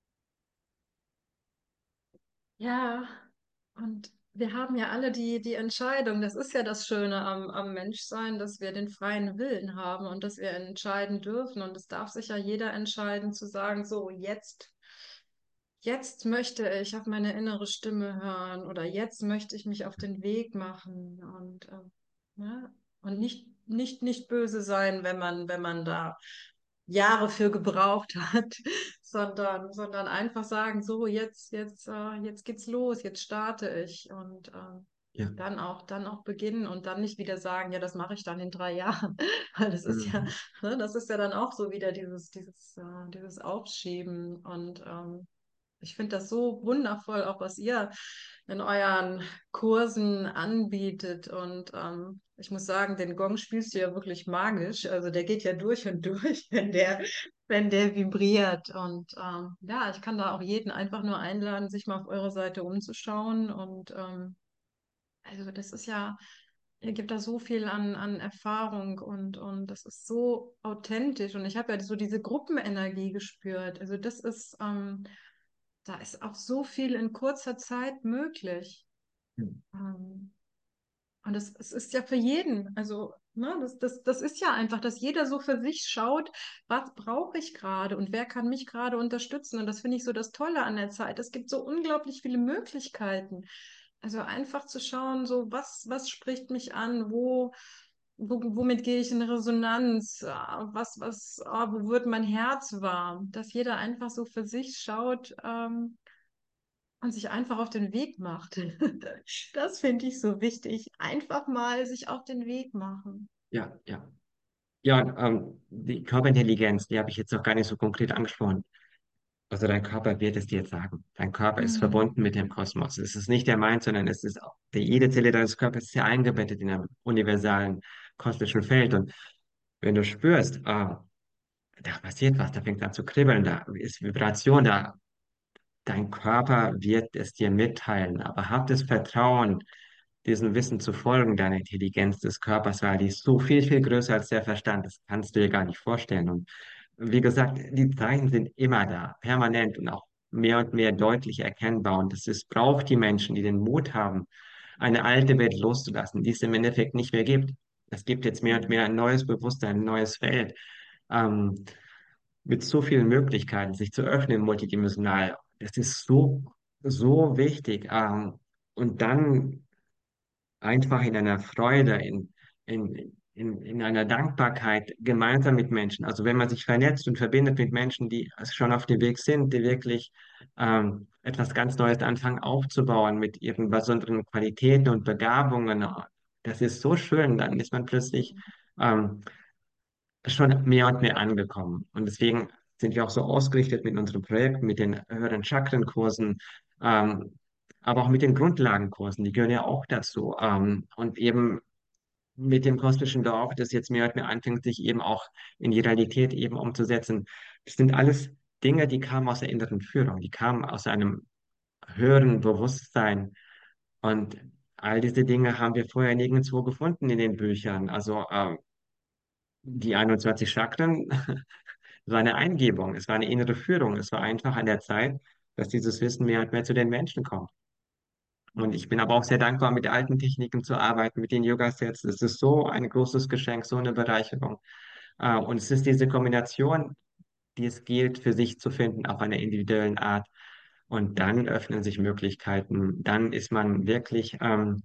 Ja, und wir haben ja alle die, die Entscheidung. Das ist ja das Schöne am, am Menschsein, dass wir den freien Willen haben und dass wir entscheiden dürfen. Und es darf sich ja jeder entscheiden zu sagen, so, jetzt, jetzt möchte ich auf meine innere Stimme hören oder jetzt möchte ich mich auf den Weg machen und, äh, ja, und nicht, nicht, nicht böse sein, wenn man, wenn man da Jahre für gebraucht hat, sondern, sondern einfach sagen, so, jetzt, jetzt, äh, jetzt geht's los, jetzt starte ich. Und ähm, ja. dann auch, dann auch beginnen und dann nicht wieder sagen, ja, das mache ich dann in drei Jahren. Weil das ist ja, Mhm. ne, das ist ja dann auch so wieder dieses, dieses, äh, dieses Aufschieben. Und ähm, ich finde das so wundervoll, auch was ihr in euren Kursen anbietet. Und ähm, ich muss sagen, den Gong spielst du ja wirklich magisch. Also der geht ja durch und durch, wenn der, wenn der vibriert. Und ähm, ja, ich kann da auch jeden einfach nur einladen, sich mal auf eure Seite umzuschauen. Und ähm, also das ist ja, ihr gibt da so viel an, an Erfahrung und, und das ist so authentisch. Und ich habe ja so diese Gruppenenergie gespürt. Also das ist, ähm, da ist auch so viel in kurzer Zeit möglich. Ähm, und das, es ist ja für jeden, also ne, das, das, das ist ja einfach, dass jeder so für sich schaut, was brauche ich gerade und wer kann mich gerade unterstützen. Und das finde ich so das Tolle an der Zeit. Es gibt so unglaublich viele Möglichkeiten. Also einfach zu schauen, so was, was spricht mich an, wo, wo, womit gehe ich in Resonanz, Ah, was, was, ah, wo wird mein Herz warm, dass jeder einfach so für sich schaut, ähm, und sich einfach auf den Weg macht. Das finde ich so wichtig. Einfach mal sich auf den Weg machen. Ja, ja. Ja, und, ähm, die Körperintelligenz, die habe ich jetzt noch gar nicht so konkret angesprochen. Also dein Körper wird es dir jetzt sagen. Dein Körper ist Mhm. verbunden mit dem Kosmos. Es ist nicht der Mind, sondern es ist auch, die, jede Zelle deines Körpers ist ja eingebettet in einem universalen kosmischen Feld. Und wenn du spürst, ah, da passiert was, da fängt an zu kribbeln, da ist Vibration, da dein Körper wird es dir mitteilen. Aber hab das Vertrauen, diesem Wissen zu folgen, deiner Intelligenz des Körpers, weil die ist so viel, viel größer als der Verstand. Das kannst du dir gar nicht vorstellen. Und wie gesagt, die Zeichen sind immer da, permanent und auch mehr und mehr deutlich erkennbar. Und es ist, braucht die Menschen, die den Mut haben, eine alte Welt loszulassen, die es im Endeffekt nicht mehr gibt. Es gibt jetzt mehr und Mhm. mehr ein neues Bewusstsein, ein neues Feld, ähm, mit so vielen Möglichkeiten, sich zu öffnen multidimensional. Das ist so, so wichtig. Ähm, und dann einfach in einer Freude, in, in, in, in einer Dankbarkeit gemeinsam mit Menschen. Also wenn man sich vernetzt und verbindet mit Menschen, die schon auf dem Weg sind, die wirklich ähm, etwas ganz Neues anfangen aufzubauen mit ihren besonderen Qualitäten und Begabungen. Das ist so schön, dann ist man plötzlich ähm, schon mehr und mehr angekommen. Und deswegen sind wir auch so ausgerichtet mit unserem Projekt, mit den höheren Chakrenkursen, ähm, aber auch mit den Grundlagenkursen, die gehören ja auch dazu. Ähm, und eben mit dem kosmischen Dorf, das jetzt mehr und mehr anfängt, sich eben auch in die Realität eben umzusetzen. Das sind alles Dinge, die kamen aus der inneren Führung, die kamen aus einem höheren Bewusstsein. Und all diese Dinge haben wir vorher nirgendwo gefunden in den Büchern. Also äh, die einundzwanzig Chakren, es war eine Eingebung, es war eine innere Führung, es war einfach an der Zeit, dass dieses Wissen mehr und mehr zu den Menschen kommt. Und ich bin aber auch sehr dankbar, mit alten Techniken zu arbeiten, mit den Yoga-Sets. Es ist so ein großes Geschenk, so eine Bereicherung. Äh, Und es ist diese Kombination, die es gilt, für sich zu finden, auf einer individuellen Art. Und dann öffnen sich Möglichkeiten. Dann ist man wirklich ähm,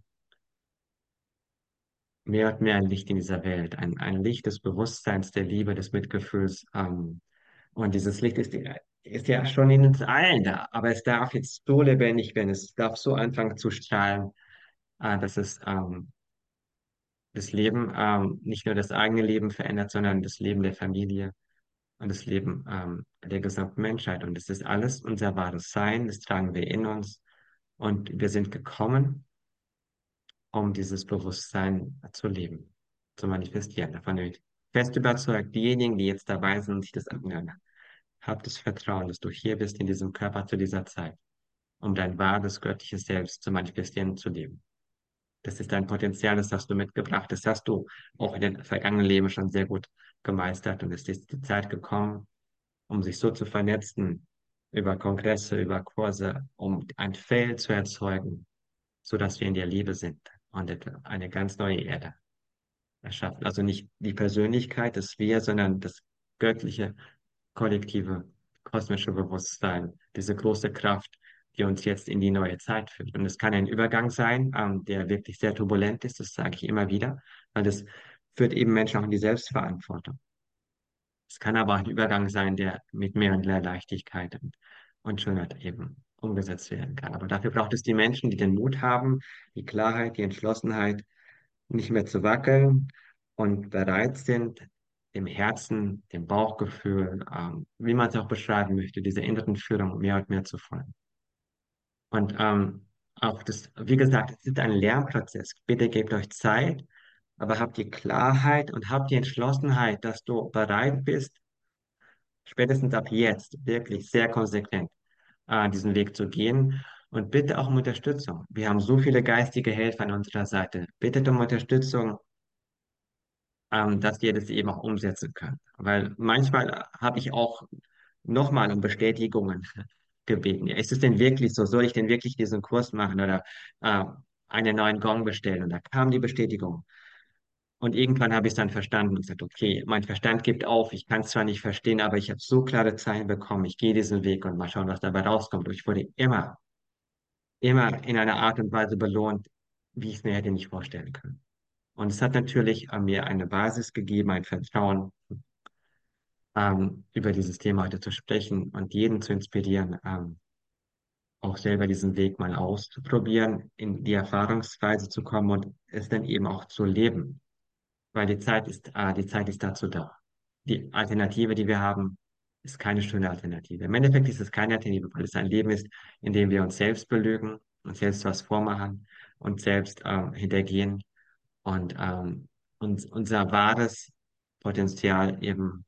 mehr und mehr ein Licht in dieser Welt, ein, ein Licht des Bewusstseins, der Liebe, des Mitgefühls. Ähm, und dieses Licht ist, ist ja schon in uns allen da, aber es darf jetzt so lebendig werden, es darf so anfangen zu strahlen, äh, dass es ähm, das Leben, ähm, nicht nur das eigene Leben verändert, sondern das Leben der Familie und das Leben ähm, der gesamten Menschheit. Und es ist alles unser wahres Sein, das tragen wir in uns. Und wir sind gekommen, um dieses Bewusstsein zu leben, zu manifestieren. Davon bin ich fest überzeugt, diejenigen, die jetzt dabei sind und sich das anhören, habt das Vertrauen, dass du hier bist in diesem Körper zu dieser Zeit, um dein wahres göttliches Selbst zu manifestieren und zu leben. Das ist dein Potenzial, das hast du mitgebracht, das hast du auch in den vergangenen Leben schon sehr gut gemeistert und es ist die Zeit gekommen, um sich so zu vernetzen über Kongresse, über Kurse, um ein Feld zu erzeugen, so dass wir in der Liebe sind und eine ganz neue Erde erschaffen. Also nicht die Persönlichkeit, das Wir, sondern das göttliche, kollektive, kosmische Bewusstsein, diese große Kraft, die uns jetzt in die neue Zeit führt. Und es kann ein Übergang sein, ähm, der wirklich sehr turbulent ist, das sage ich immer wieder, weil das führt eben Menschen auch in die Selbstverantwortung. Es kann aber auch ein Übergang sein, der mit mehr und mehr Leichtigkeit und, und Schönheit eben umgesetzt werden kann. Aber dafür braucht es die Menschen, die den Mut haben, die Klarheit, die Entschlossenheit, nicht mehr zu wackeln und bereit sind, dem Herzen, dem Bauchgefühl, ähm, wie man es auch beschreiben möchte, dieser inneren Führung mehr und mehr zu folgen. Und ähm, auch das, wie gesagt, es ist ein Lernprozess. Bitte gebt euch Zeit, aber habt die Klarheit und habt die Entschlossenheit, dass du bereit bist, spätestens ab jetzt wirklich sehr konsequent äh, diesen Weg zu gehen. Und bitte auch um Unterstützung. Wir haben so viele geistige Helfer an unserer Seite. Bittet um Unterstützung, ähm, dass wir das eben auch umsetzen können. Weil manchmal habe ich auch nochmal um Bestätigungen gebeten. Ja, ist es denn wirklich so? Soll ich denn wirklich diesen Kurs machen oder äh, einen neuen Gong bestellen? Und da kam die Bestätigung. Und irgendwann habe ich es dann verstanden und gesagt, okay, mein Verstand gibt auf, ich kann es zwar nicht verstehen, aber ich habe so klare Zeichen bekommen, ich gehe diesen Weg und mal schauen, was dabei rauskommt. Und ich wurde immer, immer in einer Art und Weise belohnt, wie ich es mir hätte nicht vorstellen können. Und es hat natürlich äh, mir eine Basis gegeben, ein Vertrauen, ähm, über dieses Thema heute zu sprechen und jeden zu inspirieren, ähm, auch selber diesen Weg mal auszuprobieren, in die Erfahrungsweise zu kommen und es dann eben auch zu leben. Weil die Zeit ist, äh, die Zeit ist dazu da. Die Alternative, die wir haben, ist keine schöne Alternative. Im Endeffekt ist es keine Alternative, weil es ein Leben ist, in dem wir uns selbst belügen, uns selbst was vormachen, uns selbst ähm, hintergehen und ähm, uns, unser wahres Potenzial eben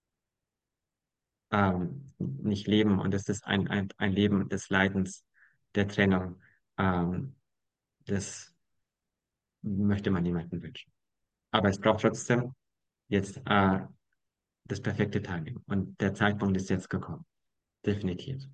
ähm, nicht leben. Und es ist ein, ein, ein Leben des Leidens, der Trennung. Ähm, das möchte man niemandem wünschen. Aber es braucht trotzdem jetzt äh, das perfekte Timing. Und der Zeitpunkt ist jetzt gekommen. Definitiv.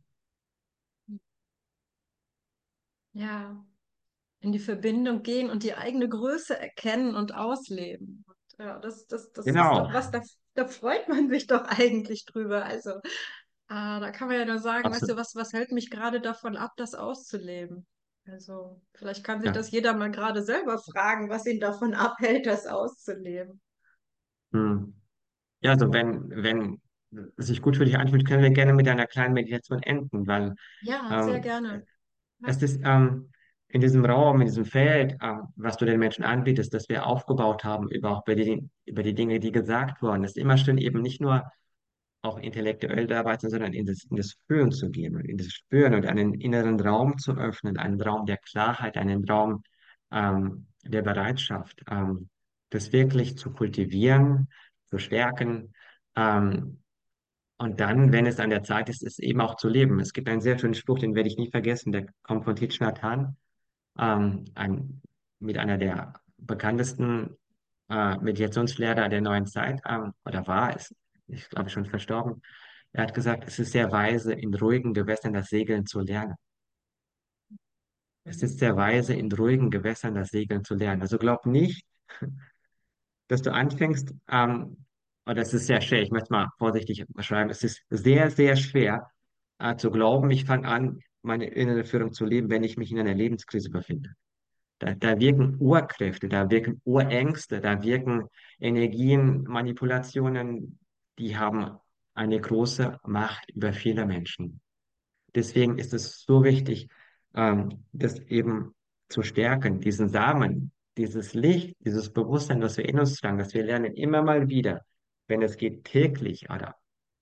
Ja, in die Verbindung gehen und die eigene Größe erkennen und ausleben. Und ja, das, das, das ist Genau. doch was, da, da freut man sich doch eigentlich drüber. Also, ah, da kann man ja nur sagen, weißt du, Absolut. was, was hält mich gerade davon ab, das auszuleben? Also, vielleicht kann sich Ja. das jeder mal gerade selber fragen, was ihn davon abhält, das auszuleben. Hm. Ja, also wenn, wenn es sich gut für dich anfühlt, können wir gerne mit einer kleinen Meditation enden, weil Ja, sehr ähm, gerne. Ja. es ist ähm, in diesem Raum, in diesem Feld, ähm, was du den Menschen anbietest, das wir aufgebaut haben, über auch über die, über die Dinge, die gesagt wurden, ist immer schön, eben nicht nur auch intellektuell dabei zu sein, sondern in das, in das Fühlen zu gehen und in das Spüren und einen inneren Raum zu öffnen, einen Raum der Klarheit, einen Raum ähm, der Bereitschaft, ähm, das wirklich zu kultivieren, zu stärken. Ähm, und dann, wenn es an der Zeit ist, es eben auch zu leben. Es gibt einen sehr schönen Spruch, den werde ich nie vergessen, der kommt von Thich Nhat Hanh, ähm, ein, mit einer der bekanntesten äh, Meditationslehrer der neuen Zeit, ähm, oder war es, ich glaube schon verstorben. Er hat gesagt, es ist sehr weise, in ruhigen Gewässern das Segeln zu lernen. Es ist sehr weise, in ruhigen Gewässern das Segeln zu lernen. Also glaub nicht, dass du anfängst, ähm, oder es ist sehr schwer, ich möchte es mal vorsichtig beschreiben, es ist sehr, sehr schwer äh, zu glauben, ich fange an, meine innere Führung zu leben, wenn ich mich in einer Lebenskrise befinde. Da, da wirken Urkräfte, da wirken Urängste, da wirken Energien, Manipulationen, die haben eine große Macht über viele Menschen. Deswegen ist es so wichtig, ähm, das eben zu stärken, diesen Samen, dieses Licht, dieses Bewusstsein, das wir in uns tragen, dass wir lernen immer mal wieder, wenn es geht, täglich oder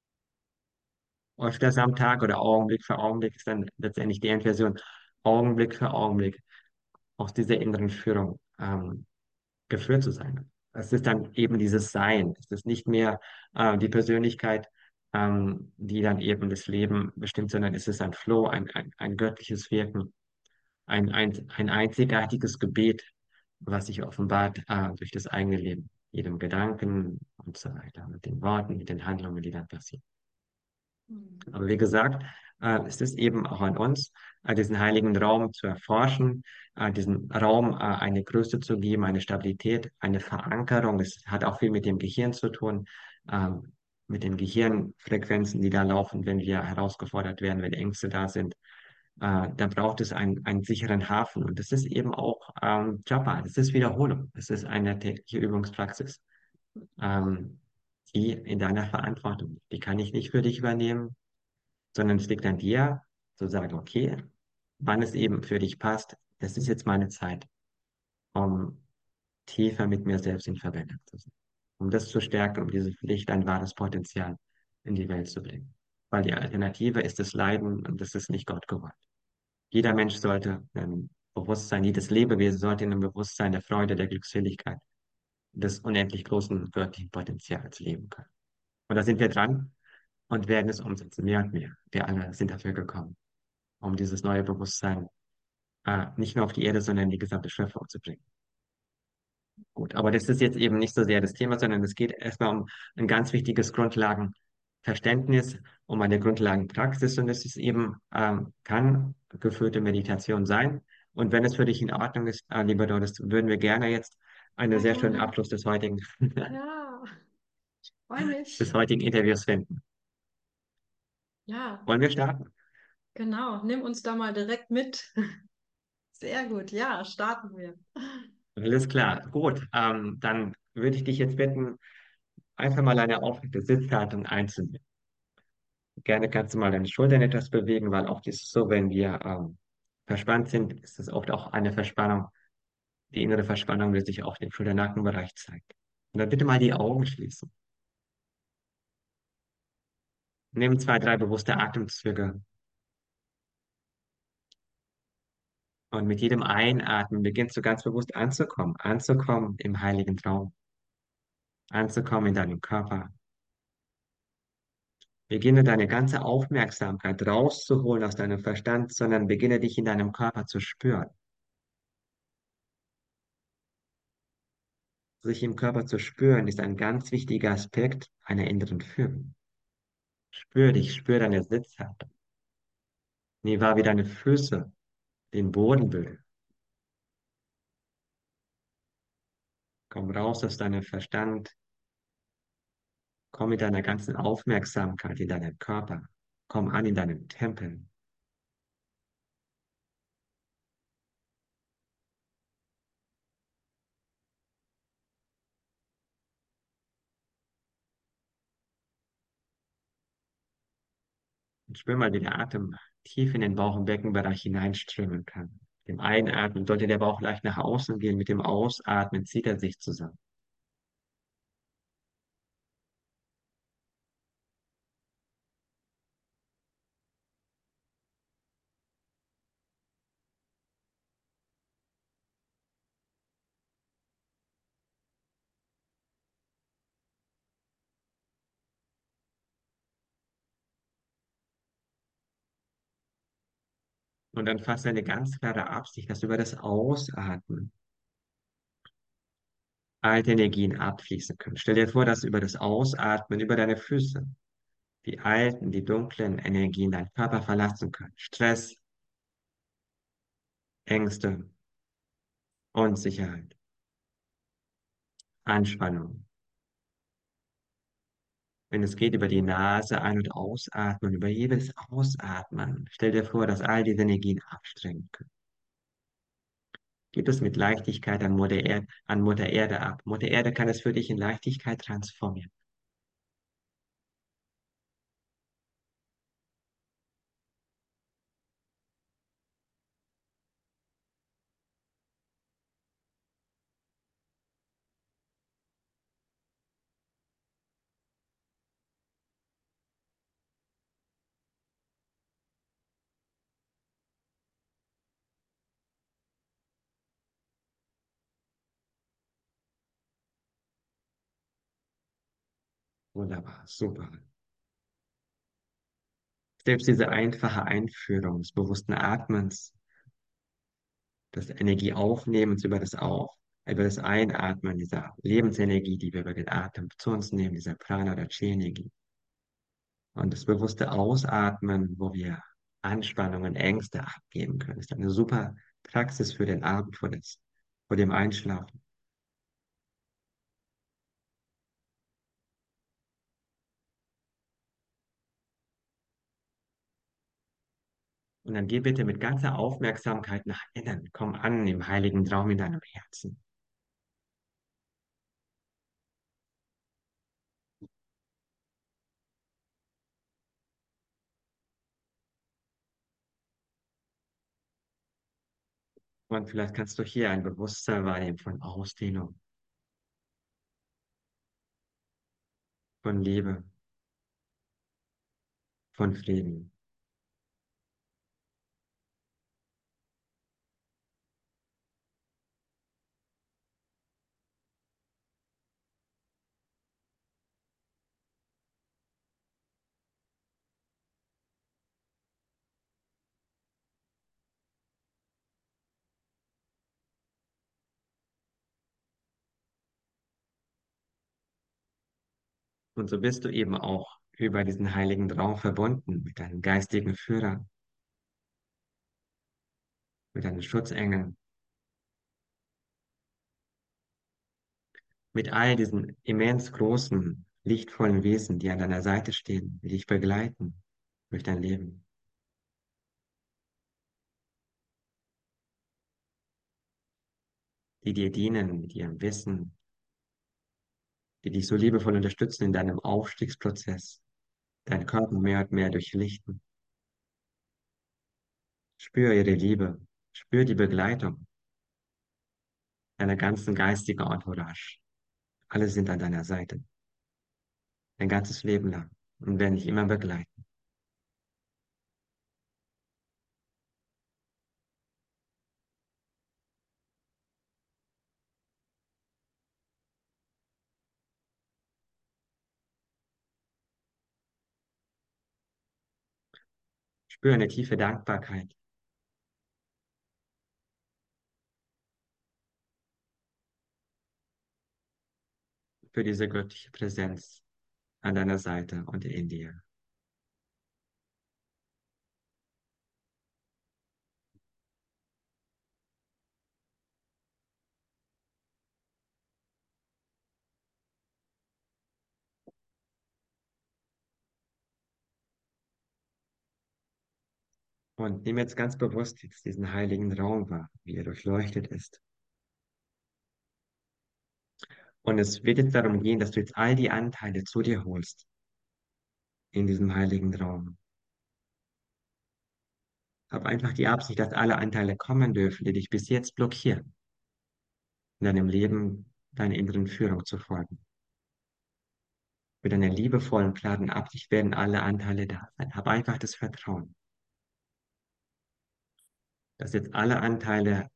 öfters am Tag oder Augenblick für Augenblick ist dann letztendlich die Endversion, Augenblick für Augenblick aus dieser inneren Führung ähm, geführt zu sein. Es ist dann eben dieses Sein. Es ist nicht mehr äh, die Persönlichkeit, ähm, die dann eben das Leben bestimmt, sondern es ist ein Flow, ein, ein, ein göttliches Wirken, ein, ein, ein einzigartiges Gebet, was sich offenbart äh, durch das eigene Leben, jedem Gedanken und so weiter, mit den Worten, mit den Handlungen, die dann passieren. Mhm. Aber wie gesagt, äh, es ist eben auch an uns, äh, diesen heiligen Raum zu erforschen, äh, diesem Raum äh, eine Größe zu geben, eine Stabilität, eine Verankerung. Es hat auch viel mit dem Gehirn zu tun, ähm, mit den Gehirnfrequenzen, die da laufen, wenn wir herausgefordert werden, wenn Ängste da sind. Äh, da braucht es einen, einen sicheren Hafen. Und das ist eben auch ähm, Japa, das ist Wiederholung, das ist eine tägliche Übungspraxis, ähm, die in deiner Verantwortung liegt. Die kann ich nicht für dich übernehmen, sondern es liegt an dir, Zu sagen, okay, wann es eben für dich passt, das ist jetzt meine Zeit, um tiefer mit mir selbst in Verbindung zu sein. Um das zu stärken, um diese Pflicht, ein wahres Potenzial in die Welt zu bringen. Weil die Alternative ist das Leiden und das ist nicht Gott gewollt. Jeder Mensch sollte ein Bewusstsein, jedes Lebewesen sollte in einem Bewusstsein der Freude, der Glückseligkeit, des unendlich großen göttlichen Potenzials leben können. Und da sind wir dran und werden es umsetzen, mehr und mehr. Wir alle sind dafür gekommen, um dieses neue Bewusstsein äh, nicht nur auf die Erde, sondern in die gesamte Schöpfung zu bringen. Gut, aber das ist jetzt eben nicht so sehr das Thema, sondern es geht erstmal um ein ganz wichtiges Grundlagenverständnis, um eine Grundlagenpraxis und es ist eben, ähm, kann geführte Meditation sein. Und wenn es für dich in Ordnung ist, äh, lieber Doris, würden wir gerne jetzt einen Ja, sehr schönen gerne. Abschluss des heutigen, Ja, freue des mich. heutigen Interviews finden. Ja, Wollen wir starten? genau. Nimm uns da mal direkt mit. Sehr gut. Ja, starten wir. Alles klar, gut. Ähm, dann würde ich dich jetzt bitten, einfach mal eine aufrechte Sitzhaltung einzunehmen. Gerne kannst du mal deine Schultern etwas bewegen, weil oft ist es so, wenn wir ähm, verspannt sind, ist es oft auch eine Verspannung. Die innere Verspannung, die sich auf dem Schulter-Nackenbereich zeigt. Und dann bitte mal die Augen schließen. Nimm zwei, drei bewusste Atemzüge. Und mit jedem Einatmen beginnst du ganz bewusst anzukommen. Anzukommen im heiligen Traum. Anzukommen in deinem Körper. Beginne deine ganze Aufmerksamkeit rauszuholen aus deinem Verstand, sondern beginne dich in deinem Körper zu spüren. Sich im Körper zu spüren ist ein ganz wichtiger Aspekt einer inneren Führung. Spür dich, spür deine Sitzhaltung. Nimm wahr, wie deine Füße den Boden berühren. Komm raus aus deinem Verstand. Komm mit deiner ganzen Aufmerksamkeit in deinen Körper. Komm an in deinem Tempel. Und spür mal, wie der Atem tief in den Bauch- und Beckenbereich hineinströmen kann. Mit dem Einatmen sollte der Bauch leicht nach außen gehen. Mit dem Ausatmen zieht er sich zusammen. Und dann fasse eine ganz klare Absicht, dass über das Ausatmen alte Energien abfließen können. Stell dir vor, dass über das Ausatmen, über deine Füße, die alten, die dunklen Energien deinen Körper verlassen können. Stress, Ängste, Unsicherheit, Anspannung. Wenn es geht, über die Nase ein- und ausatmen, über jedes Ausatmen. Stell dir vor, dass all diese Energien abstrengen können. Gib es mit Leichtigkeit an Mutter Erde, an Mutter Erde ab. Mutter Erde kann es für dich in Leichtigkeit transformieren. Wunderbar, super. Selbst diese einfache Einführung des bewussten Atmens, des Energieaufnehmens über das Auf, über das Einatmen dieser Lebensenergie, die wir über den Atem zu uns nehmen, dieser Prana- oder Chi-Energie. Und das bewusste Ausatmen, wo wir Anspannungen, Ängste abgeben können, ist eine super Praxis für den Abend vor, das, vor dem Einschlafen. Und dann geh bitte mit ganzer Aufmerksamkeit nach innen. Komm an im heiligen Traum in deinem Herzen. Und vielleicht kannst du hier ein Bewusstsein wahrnehmen von Ausdehnung, von Liebe, von Frieden. Und so bist du eben auch über diesen heiligen Raum verbunden mit deinen geistigen Führern, mit deinen Schutzengeln, mit all diesen immens großen, lichtvollen Wesen, die an deiner Seite stehen, die dich begleiten durch dein Leben, die dir dienen mit ihrem Wissen, die dich so liebevoll unterstützen in deinem Aufstiegsprozess, deinen Körper mehr und mehr durchlichten. Spür ihre Liebe, spür die Begleitung deiner ganzen geistigen Entourage. Alle sind an deiner Seite, dein ganzes Leben lang und werden dich immer begleiten. Spür eine tiefe Dankbarkeit für diese göttliche Präsenz an deiner Seite und in dir. Und nimm jetzt ganz bewusst jetzt diesen heiligen Raum wahr, wie er durchleuchtet ist. Und es wird jetzt darum gehen, dass du jetzt all die Anteile zu dir holst in diesem heiligen Raum. Hab einfach die Absicht, dass alle Anteile kommen dürfen, die dich bis jetzt blockieren, in deinem Leben deiner inneren Führung zu folgen. Mit einer liebevollen, klaren Absicht werden alle Anteile da sein. Hab einfach das Vertrauen, dass jetzt alle Anteile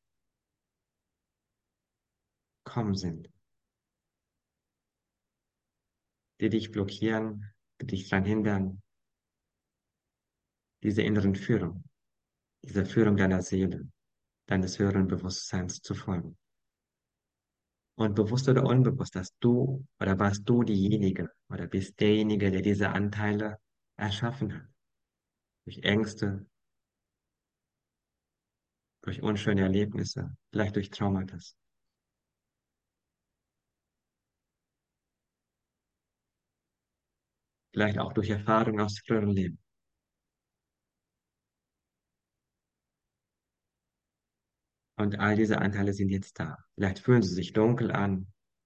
kommen sind, die dich blockieren, die dich daran hindern, diese inneren Führung, dieser Führung deiner Seele, deines höheren Bewusstseins zu folgen. Und bewusst oder unbewusst, dass du oder warst du diejenige oder bist derjenige, der diese Anteile erschaffen hat. Durch Ängste, durch unschöne Erlebnisse, vielleicht durch Traumata, vielleicht auch durch Erfahrungen aus früheren Leben. Und all diese Anteile sind jetzt da. Vielleicht fühlen sie sich dunkel an,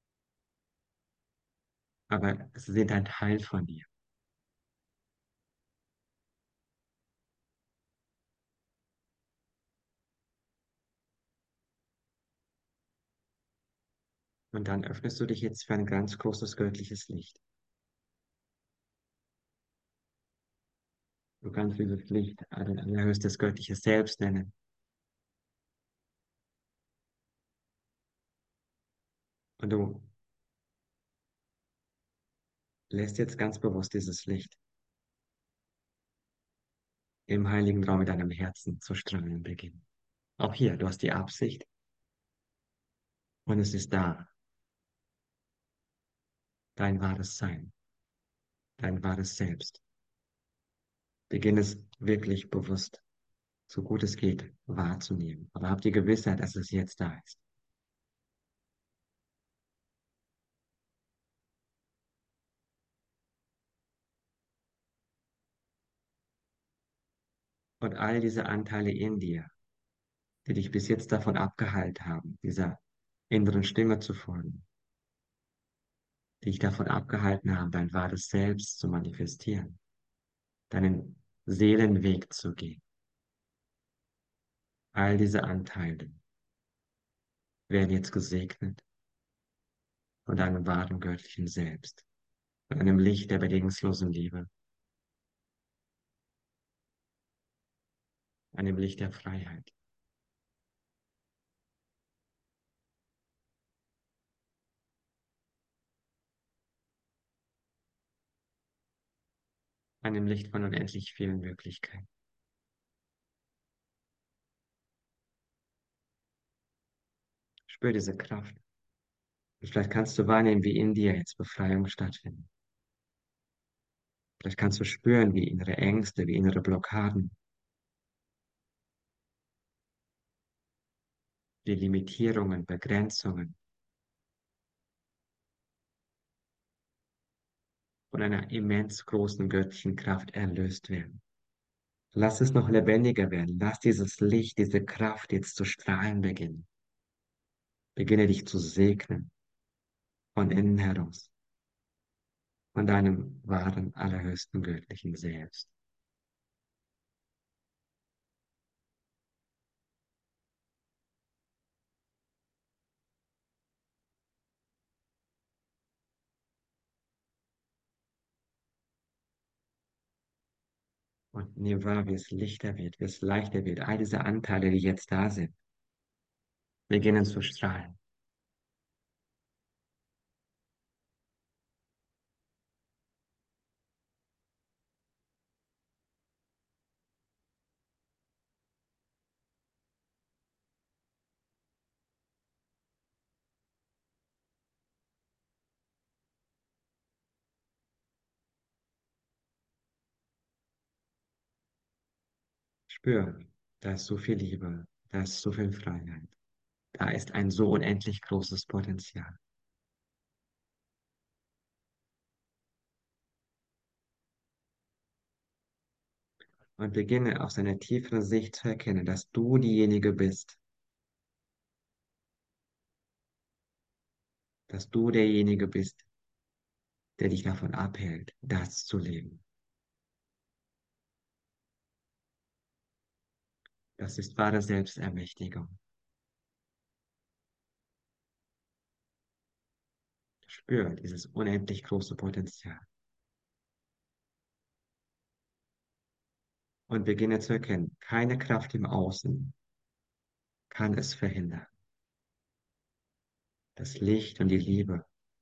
aber sie sind ein Teil von dir. Und dann öffnest du dich jetzt für ein ganz großes göttliches Licht. Du kannst dieses Licht dein allerhöchstes göttliches Selbst nennen. Und du lässt jetzt ganz bewusst dieses Licht im heiligen Raum in deinem Herzen zu strahlen beginnen. Auch hier, du hast die Absicht und es ist da, dein wahres Sein, dein wahres Selbst. Beginn es wirklich bewusst, so gut es geht, wahrzunehmen. Aber hab die Gewissheit, dass es jetzt da ist. Und all diese Anteile in dir, die dich bis jetzt davon abgehalten haben, dieser inneren Stimme zu folgen, die dich davon abgehalten haben, dein wahres Selbst zu manifestieren, deinen Seelenweg zu gehen. All diese Anteile werden jetzt gesegnet von deinem wahren göttlichen Selbst, von einem Licht der bedingungslosen Liebe, einem Licht der Freiheit, einem Licht von unendlich vielen Möglichkeiten. Spür diese Kraft. Und vielleicht kannst du wahrnehmen, wie in dir jetzt Befreiung stattfindet. Vielleicht kannst du spüren, wie innere Ängste, wie innere Blockaden, wie Limitierungen, Begrenzungen von einer immens großen göttlichen Kraft erlöst werden. Lass es noch lebendiger werden. Lass dieses Licht, diese Kraft jetzt zu strahlen beginnen. Beginne dich zu segnen von innen heraus, von deinem wahren, allerhöchsten göttlichen Selbst. Und nimm wahr, wie es lichter wird, wie es leichter wird. All diese Anteile, die jetzt da sind, beginnen zu strahlen. Spür, da ist so viel Liebe, da ist so viel Freiheit, da ist ein so unendlich großes Potenzial. Und beginne aus einer tieferen Sicht zu erkennen, dass du diejenige bist, dass du derjenige bist, der dich davon abhält, das zu leben. Das ist wahre Selbstermächtigung. Spür dieses unendlich große Potenzial und beginne zu erkennen, keine Kraft im Außen kann es verhindern. Das Licht und die Liebe,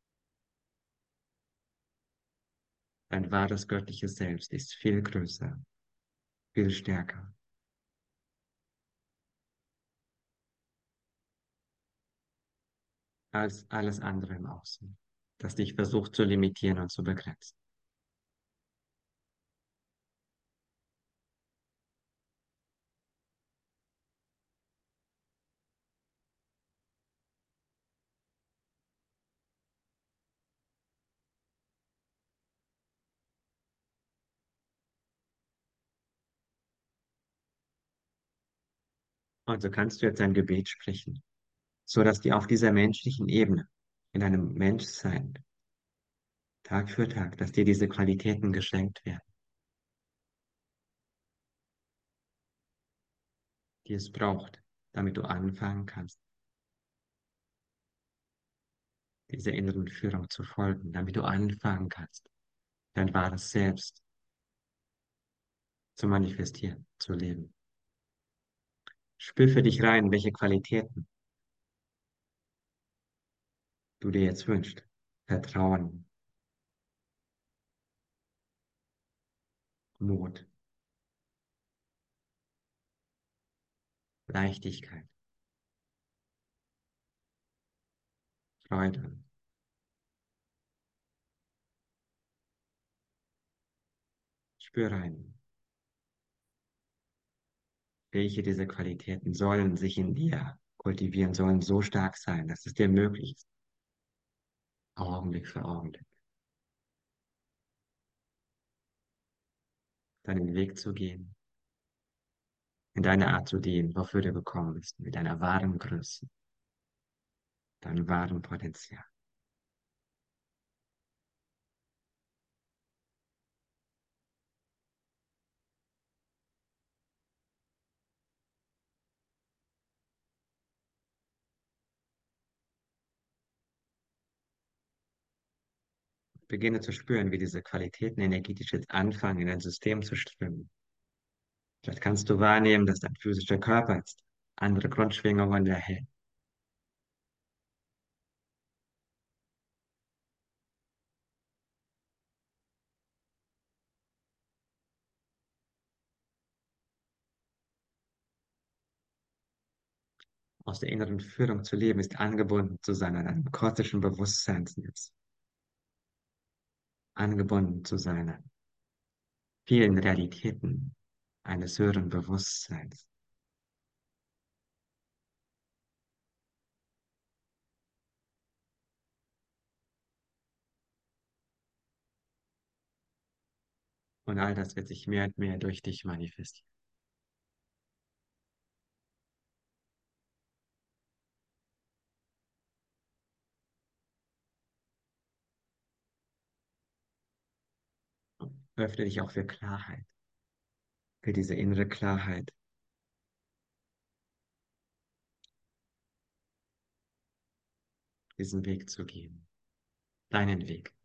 dein wahres göttliches Selbst ist viel größer, viel stärker als alles andere im Außen, das dich versucht zu limitieren und zu begrenzen. Und so kannst du jetzt ein Gebet sprechen, so dass dir auf dieser menschlichen Ebene, in deinem Menschsein, Tag für Tag, dass dir diese Qualitäten geschenkt werden, die es braucht, damit du anfangen kannst, dieser inneren Führung zu folgen, damit du anfangen kannst, dein wahres Selbst zu manifestieren, zu leben. Spür für dich rein, welche Qualitäten du dir jetzt wünschst. Vertrauen, Mut, Leichtigkeit, Freude. Spür rein, welche dieser Qualitäten sollen sich in dir kultivieren, sollen so stark sein, dass es dir möglich ist, Augenblick für Augenblick, deinen Weg zu gehen, in deiner Art zu dienen, wofür du gekommen bist, mit deiner wahren Größe, deinem wahren Potenzial. beginne zu spüren, wie diese Qualitäten energetisch jetzt anfangen, in dein System zu strömen. Vielleicht kannst du wahrnehmen, dass dein physischer Körper jetzt andere Grundschwingungen erhält. Aus der inneren Führung zu leben, ist angebunden zu sein an einem kosmischen Bewusstseinsnetz. Angebunden zu sein an vielen Realitäten eines höheren Bewusstseins. Und all das wird sich mehr und mehr durch dich manifestieren. Öffne dich auch für Klarheit, für diese innere Klarheit, diesen Weg zu gehen, deinen Weg,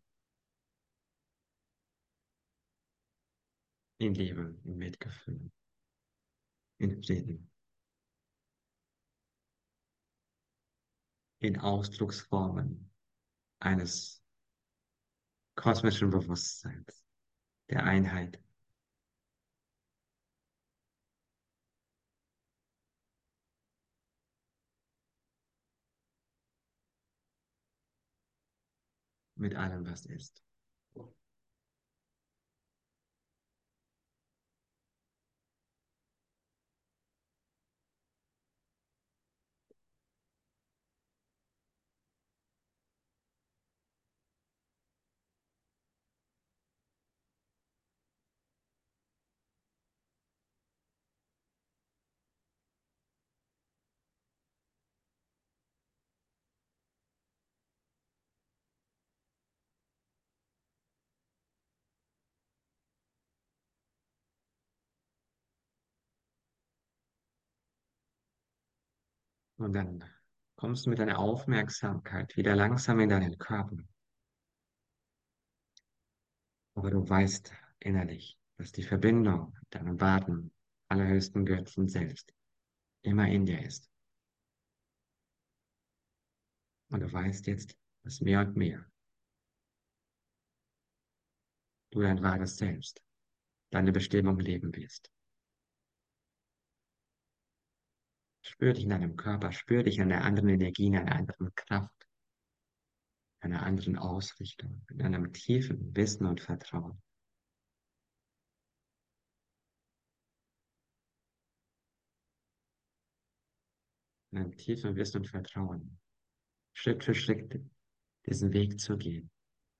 in Liebe, in Mitgefühl, in Frieden, in Ausdrucksformen eines kosmischen Bewusstseins, der Einheit. Mit allem, was ist. Und dann kommst du mit deiner Aufmerksamkeit wieder langsam in deinen Körper. Aber du weißt innerlich, dass die Verbindung mit deinem wahren, allerhöchsten Göttlichen selbst immer in dir ist. Und du weißt jetzt, dass mehr und mehr du dein wahres Selbst, deine Bestimmung leben wirst. Spür dich in deinem Körper, spür dich in einer anderen Energie, in einer anderen Kraft, einer anderen Ausrichtung, in einem tiefen Wissen und Vertrauen. In einem tiefen Wissen und Vertrauen, Schritt für Schritt diesen Weg zu gehen.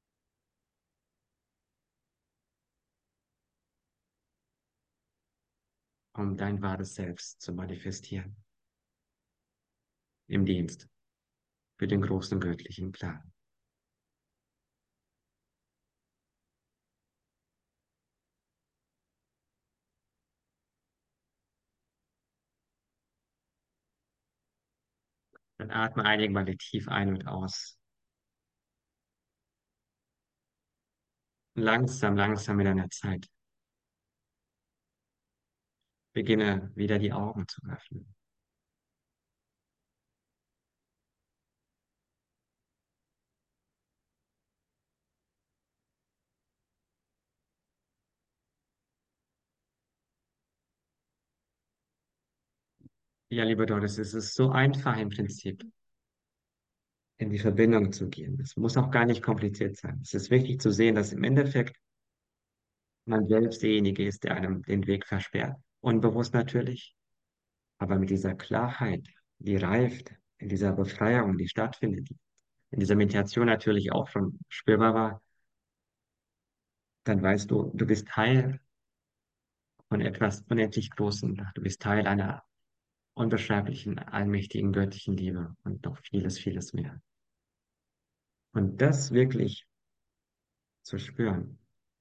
Um dein wahres Selbst zu manifestieren. Im Dienst für den großen göttlichen Plan. Dann atme einige Male tief ein und aus. Langsam, langsam mit deiner Zeit. Beginne wieder die Augen zu öffnen. Ja, lieber Doris, es ist so einfach im Prinzip, in die Verbindung zu gehen. Es muss auch gar nicht kompliziert sein. Es ist wichtig zu sehen, dass im Endeffekt man selbst derjenige ist, der einem den Weg versperrt. Unbewusst natürlich, aber mit dieser Klarheit, die reift, in dieser Befreiung, die stattfindet, die in dieser Meditation natürlich auch schon spürbar war, dann weißt du, du bist Teil von etwas unendlich Großem. Du bist Teil einer unbeschreiblichen, allmächtigen, göttlichen Liebe und noch vieles, vieles mehr. Und das wirklich zu spüren,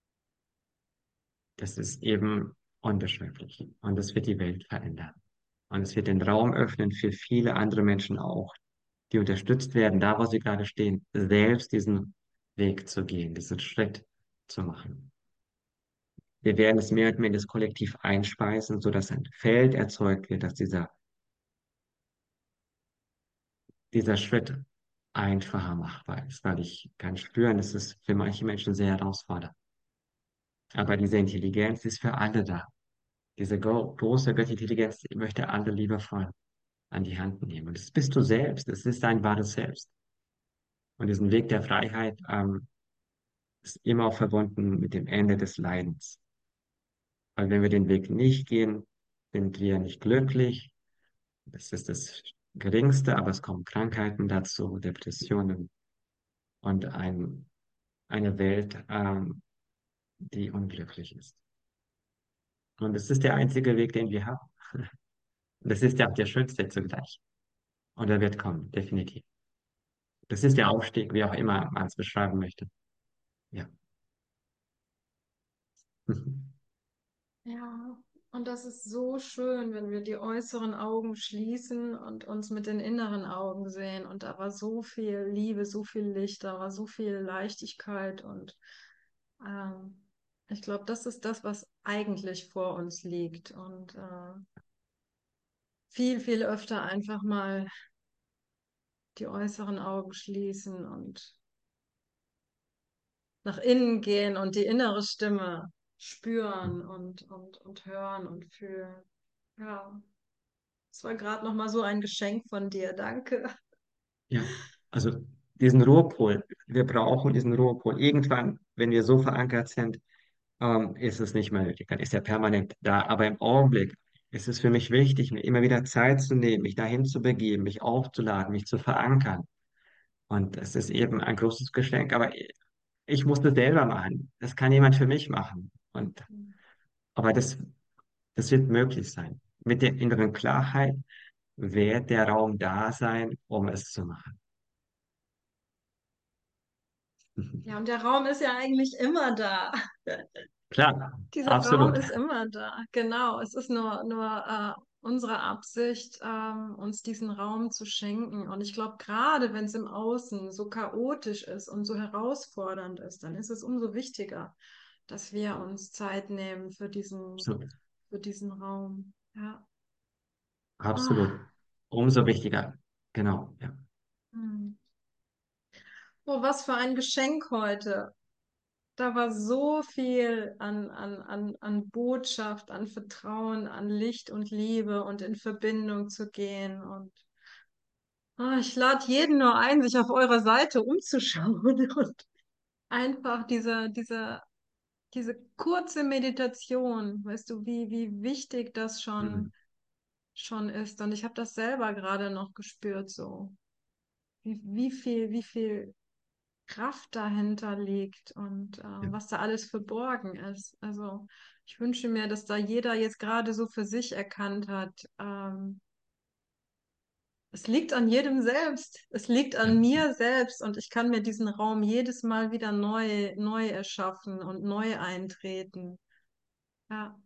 das ist eben unbeschreiblich. Und das wird die Welt verändern. Und es wird den Raum öffnen für viele andere Menschen auch, die unterstützt werden, da wo sie gerade stehen, selbst diesen Weg zu gehen, diesen Schritt zu machen. Wir werden es mehr und mehr in das Kollektiv einspeisen, sodass ein Feld erzeugt wird, dass dieser, dieser Schritt einfacher machbar ist, weil ich kann spüren, es ist für manche Menschen sehr herausfordernd. Aber diese Intelligenz ist für alle da. Diese gro große göttliche Intelligenz die möchte alle liebevoll an die Hand nehmen. Und das bist du selbst. Es ist dein wahres Selbst. Und diesen Weg der Freiheit ähm, ist immer auch verbunden mit dem Ende des Leidens. Weil wenn wir den Weg nicht gehen, sind wir nicht glücklich. Das ist das Geringste, aber es kommen Krankheiten dazu, Depressionen und ein, eine Welt, ähm, die unglücklich ist. Und es ist der einzige Weg, den wir haben. Und das ist ja auch der schönste zugleich. Und er wird kommen, definitiv. Das ist der Aufstieg, wie auch immer man es beschreiben möchte. Ja. Ja, und das ist so schön, wenn wir die äußeren Augen schließen und uns mit den inneren Augen sehen. Und da war so viel Liebe, so viel Licht, da war so viel Leichtigkeit. Und ähm, ich glaube, das ist das, was eigentlich vor uns liegt. Und äh, viel, viel öfter einfach mal die äußeren Augen schließen und nach innen gehen und die innere Stimme spüren und, und, und hören und fühlen. Ja. Es war gerade noch mal so ein Geschenk von dir. Danke. Ja, also diesen Ruhepol, wir brauchen diesen Ruhepol. Irgendwann, wenn wir so verankert sind, ähm, ist es nicht mehr nötig, dann ist er permanent da. Aber im Augenblick ist es für mich wichtig, mir immer wieder Zeit zu nehmen, mich dahin zu begeben, mich aufzuladen, mich zu verankern. Und es ist eben ein großes Geschenk, aber ich muss das selber machen. Das kann jemand für mich machen. Und, aber das, das wird möglich sein. Mit der inneren Klarheit wird der Raum da sein, um es zu machen. Ja, und der Raum ist ja eigentlich immer da. Klar, Dieser Raum absolut. ist immer da. Genau. Es ist nur, nur äh, unsere Absicht, ähm, uns diesen Raum zu schenken. Und ich glaube, gerade wenn es im Außen so chaotisch ist und so herausfordernd ist, dann ist es umso wichtiger, dass wir uns Zeit nehmen für diesen, Absolut. für diesen Raum. Ja. Absolut. Ah, Umso wichtiger. Genau, ja. hm. Oh, was für ein Geschenk heute. Da war so viel an, an, an, an Botschaft, an Vertrauen, an Licht und Liebe und in Verbindung zu gehen. Und ah, ich lade jeden nur ein, sich auf eurer Seite umzuschauen und einfach diese, diese, diese kurze Meditation, weißt du, wie, wie wichtig das schon, Mhm. schon ist. Und ich habe das selber gerade noch gespürt, so wie, wie viel, wie viel Kraft dahinter liegt und äh, Ja, was da alles verborgen ist. Also ich wünsche mir, dass da jeder jetzt gerade so für sich erkannt hat, ähm, es liegt an jedem selbst. Es liegt ja. an mir selbst und ich kann mir diesen Raum jedes Mal wieder neu, neu erschaffen und neu eintreten. Ja.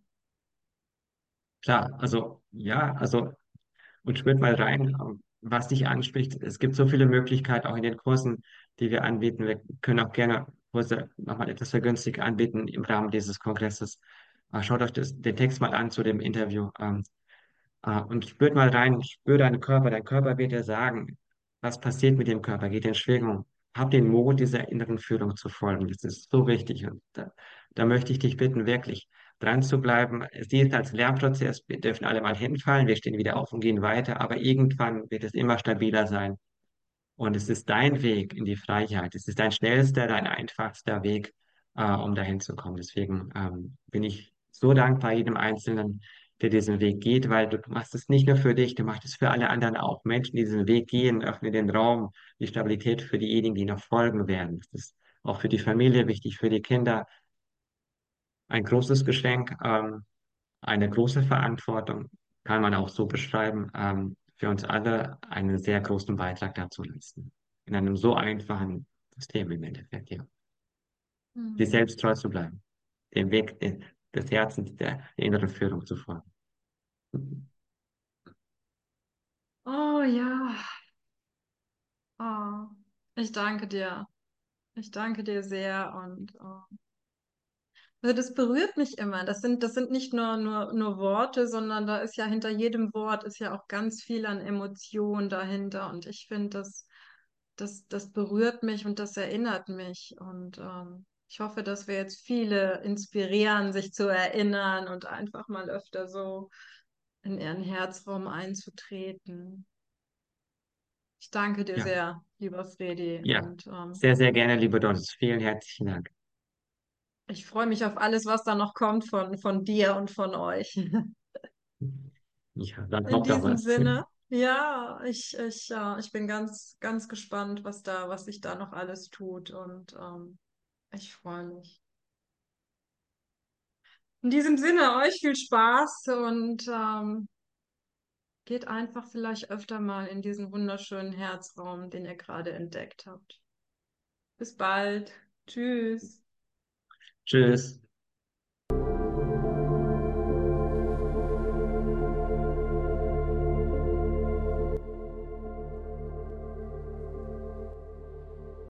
Klar, also ja, also und spürt mal rein, was dich anspricht. Es gibt so viele Möglichkeiten, auch in den Kursen, die wir anbieten. Wir können auch gerne Kurse nochmal etwas vergünstigt anbieten im Rahmen dieses Kongresses. Äh, Schaut euch das, den Text mal an zu dem Interview. Ähm, äh, und spürt mal rein, spür deinen Körper. Dein Körper wird dir sagen, was passiert mit dem Körper, geht in Schwingung. Hab den Mut, dieser inneren Führung zu folgen. Das ist so wichtig. Und da, da möchte ich dich bitten, wirklich dran zu bleiben. Sie ist als Lernprozess. Wir dürfen alle mal hinfallen. Wir stehen wieder auf und gehen weiter. Aber irgendwann wird es immer stabiler sein. Und es ist dein Weg in die Freiheit. Es ist dein schnellster, dein einfachster Weg, äh, um dahin zu kommen. Deswegen ähm, bin ich so dankbar jedem Einzelnen, der diesen Weg geht, weil du machst es nicht nur für dich, du machst es für alle anderen auch. Menschen, die diesen Weg gehen, öffnen den Raum, die Stabilität für diejenigen, die noch folgen werden. Das ist auch für die Familie wichtig, für die Kinder ein großes Geschenk, ähm, eine große Verantwortung, kann man auch so beschreiben, ähm, für uns alle einen sehr großen Beitrag dazu leisten. In einem so einfachen System im Endeffekt, ja. Sich Hm. selbst treu zu bleiben, dem Weg de- des Herzens, der, der inneren Führung zu folgen. Oh ja. Oh, ich danke dir. Ich danke dir sehr und äh, also das berührt mich immer. Das sind, das sind nicht nur, nur, nur Worte, sondern da ist ja hinter jedem Wort ist ja auch ganz viel an Emotion dahinter. Und ich finde, das, das, das berührt mich und das erinnert mich. Und ähm, ich hoffe, dass wir jetzt viele inspirieren, sich zu erinnern und einfach mal öfter so in ihren Herzraum einzutreten. Ich danke dir Ja, sehr, lieber Fredi, ja, und ähm, sehr, sehr gerne, liebe Doris. Vielen herzlichen Dank. ich freue mich auf alles, was da noch kommt von, von dir und von euch. Ja, dann In kommt doch diesem was. Sinne, ja, ich, ich, ja, ich bin ganz, ganz gespannt, was da, was sich da noch alles tut, und ähm, ich freue mich. In diesem Sinne, euch viel Spaß, und ähm, geht einfach vielleicht öfter mal in diesen wunderschönen Herzraum, den ihr gerade entdeckt habt. Bis bald. Tschüss. Tschüss.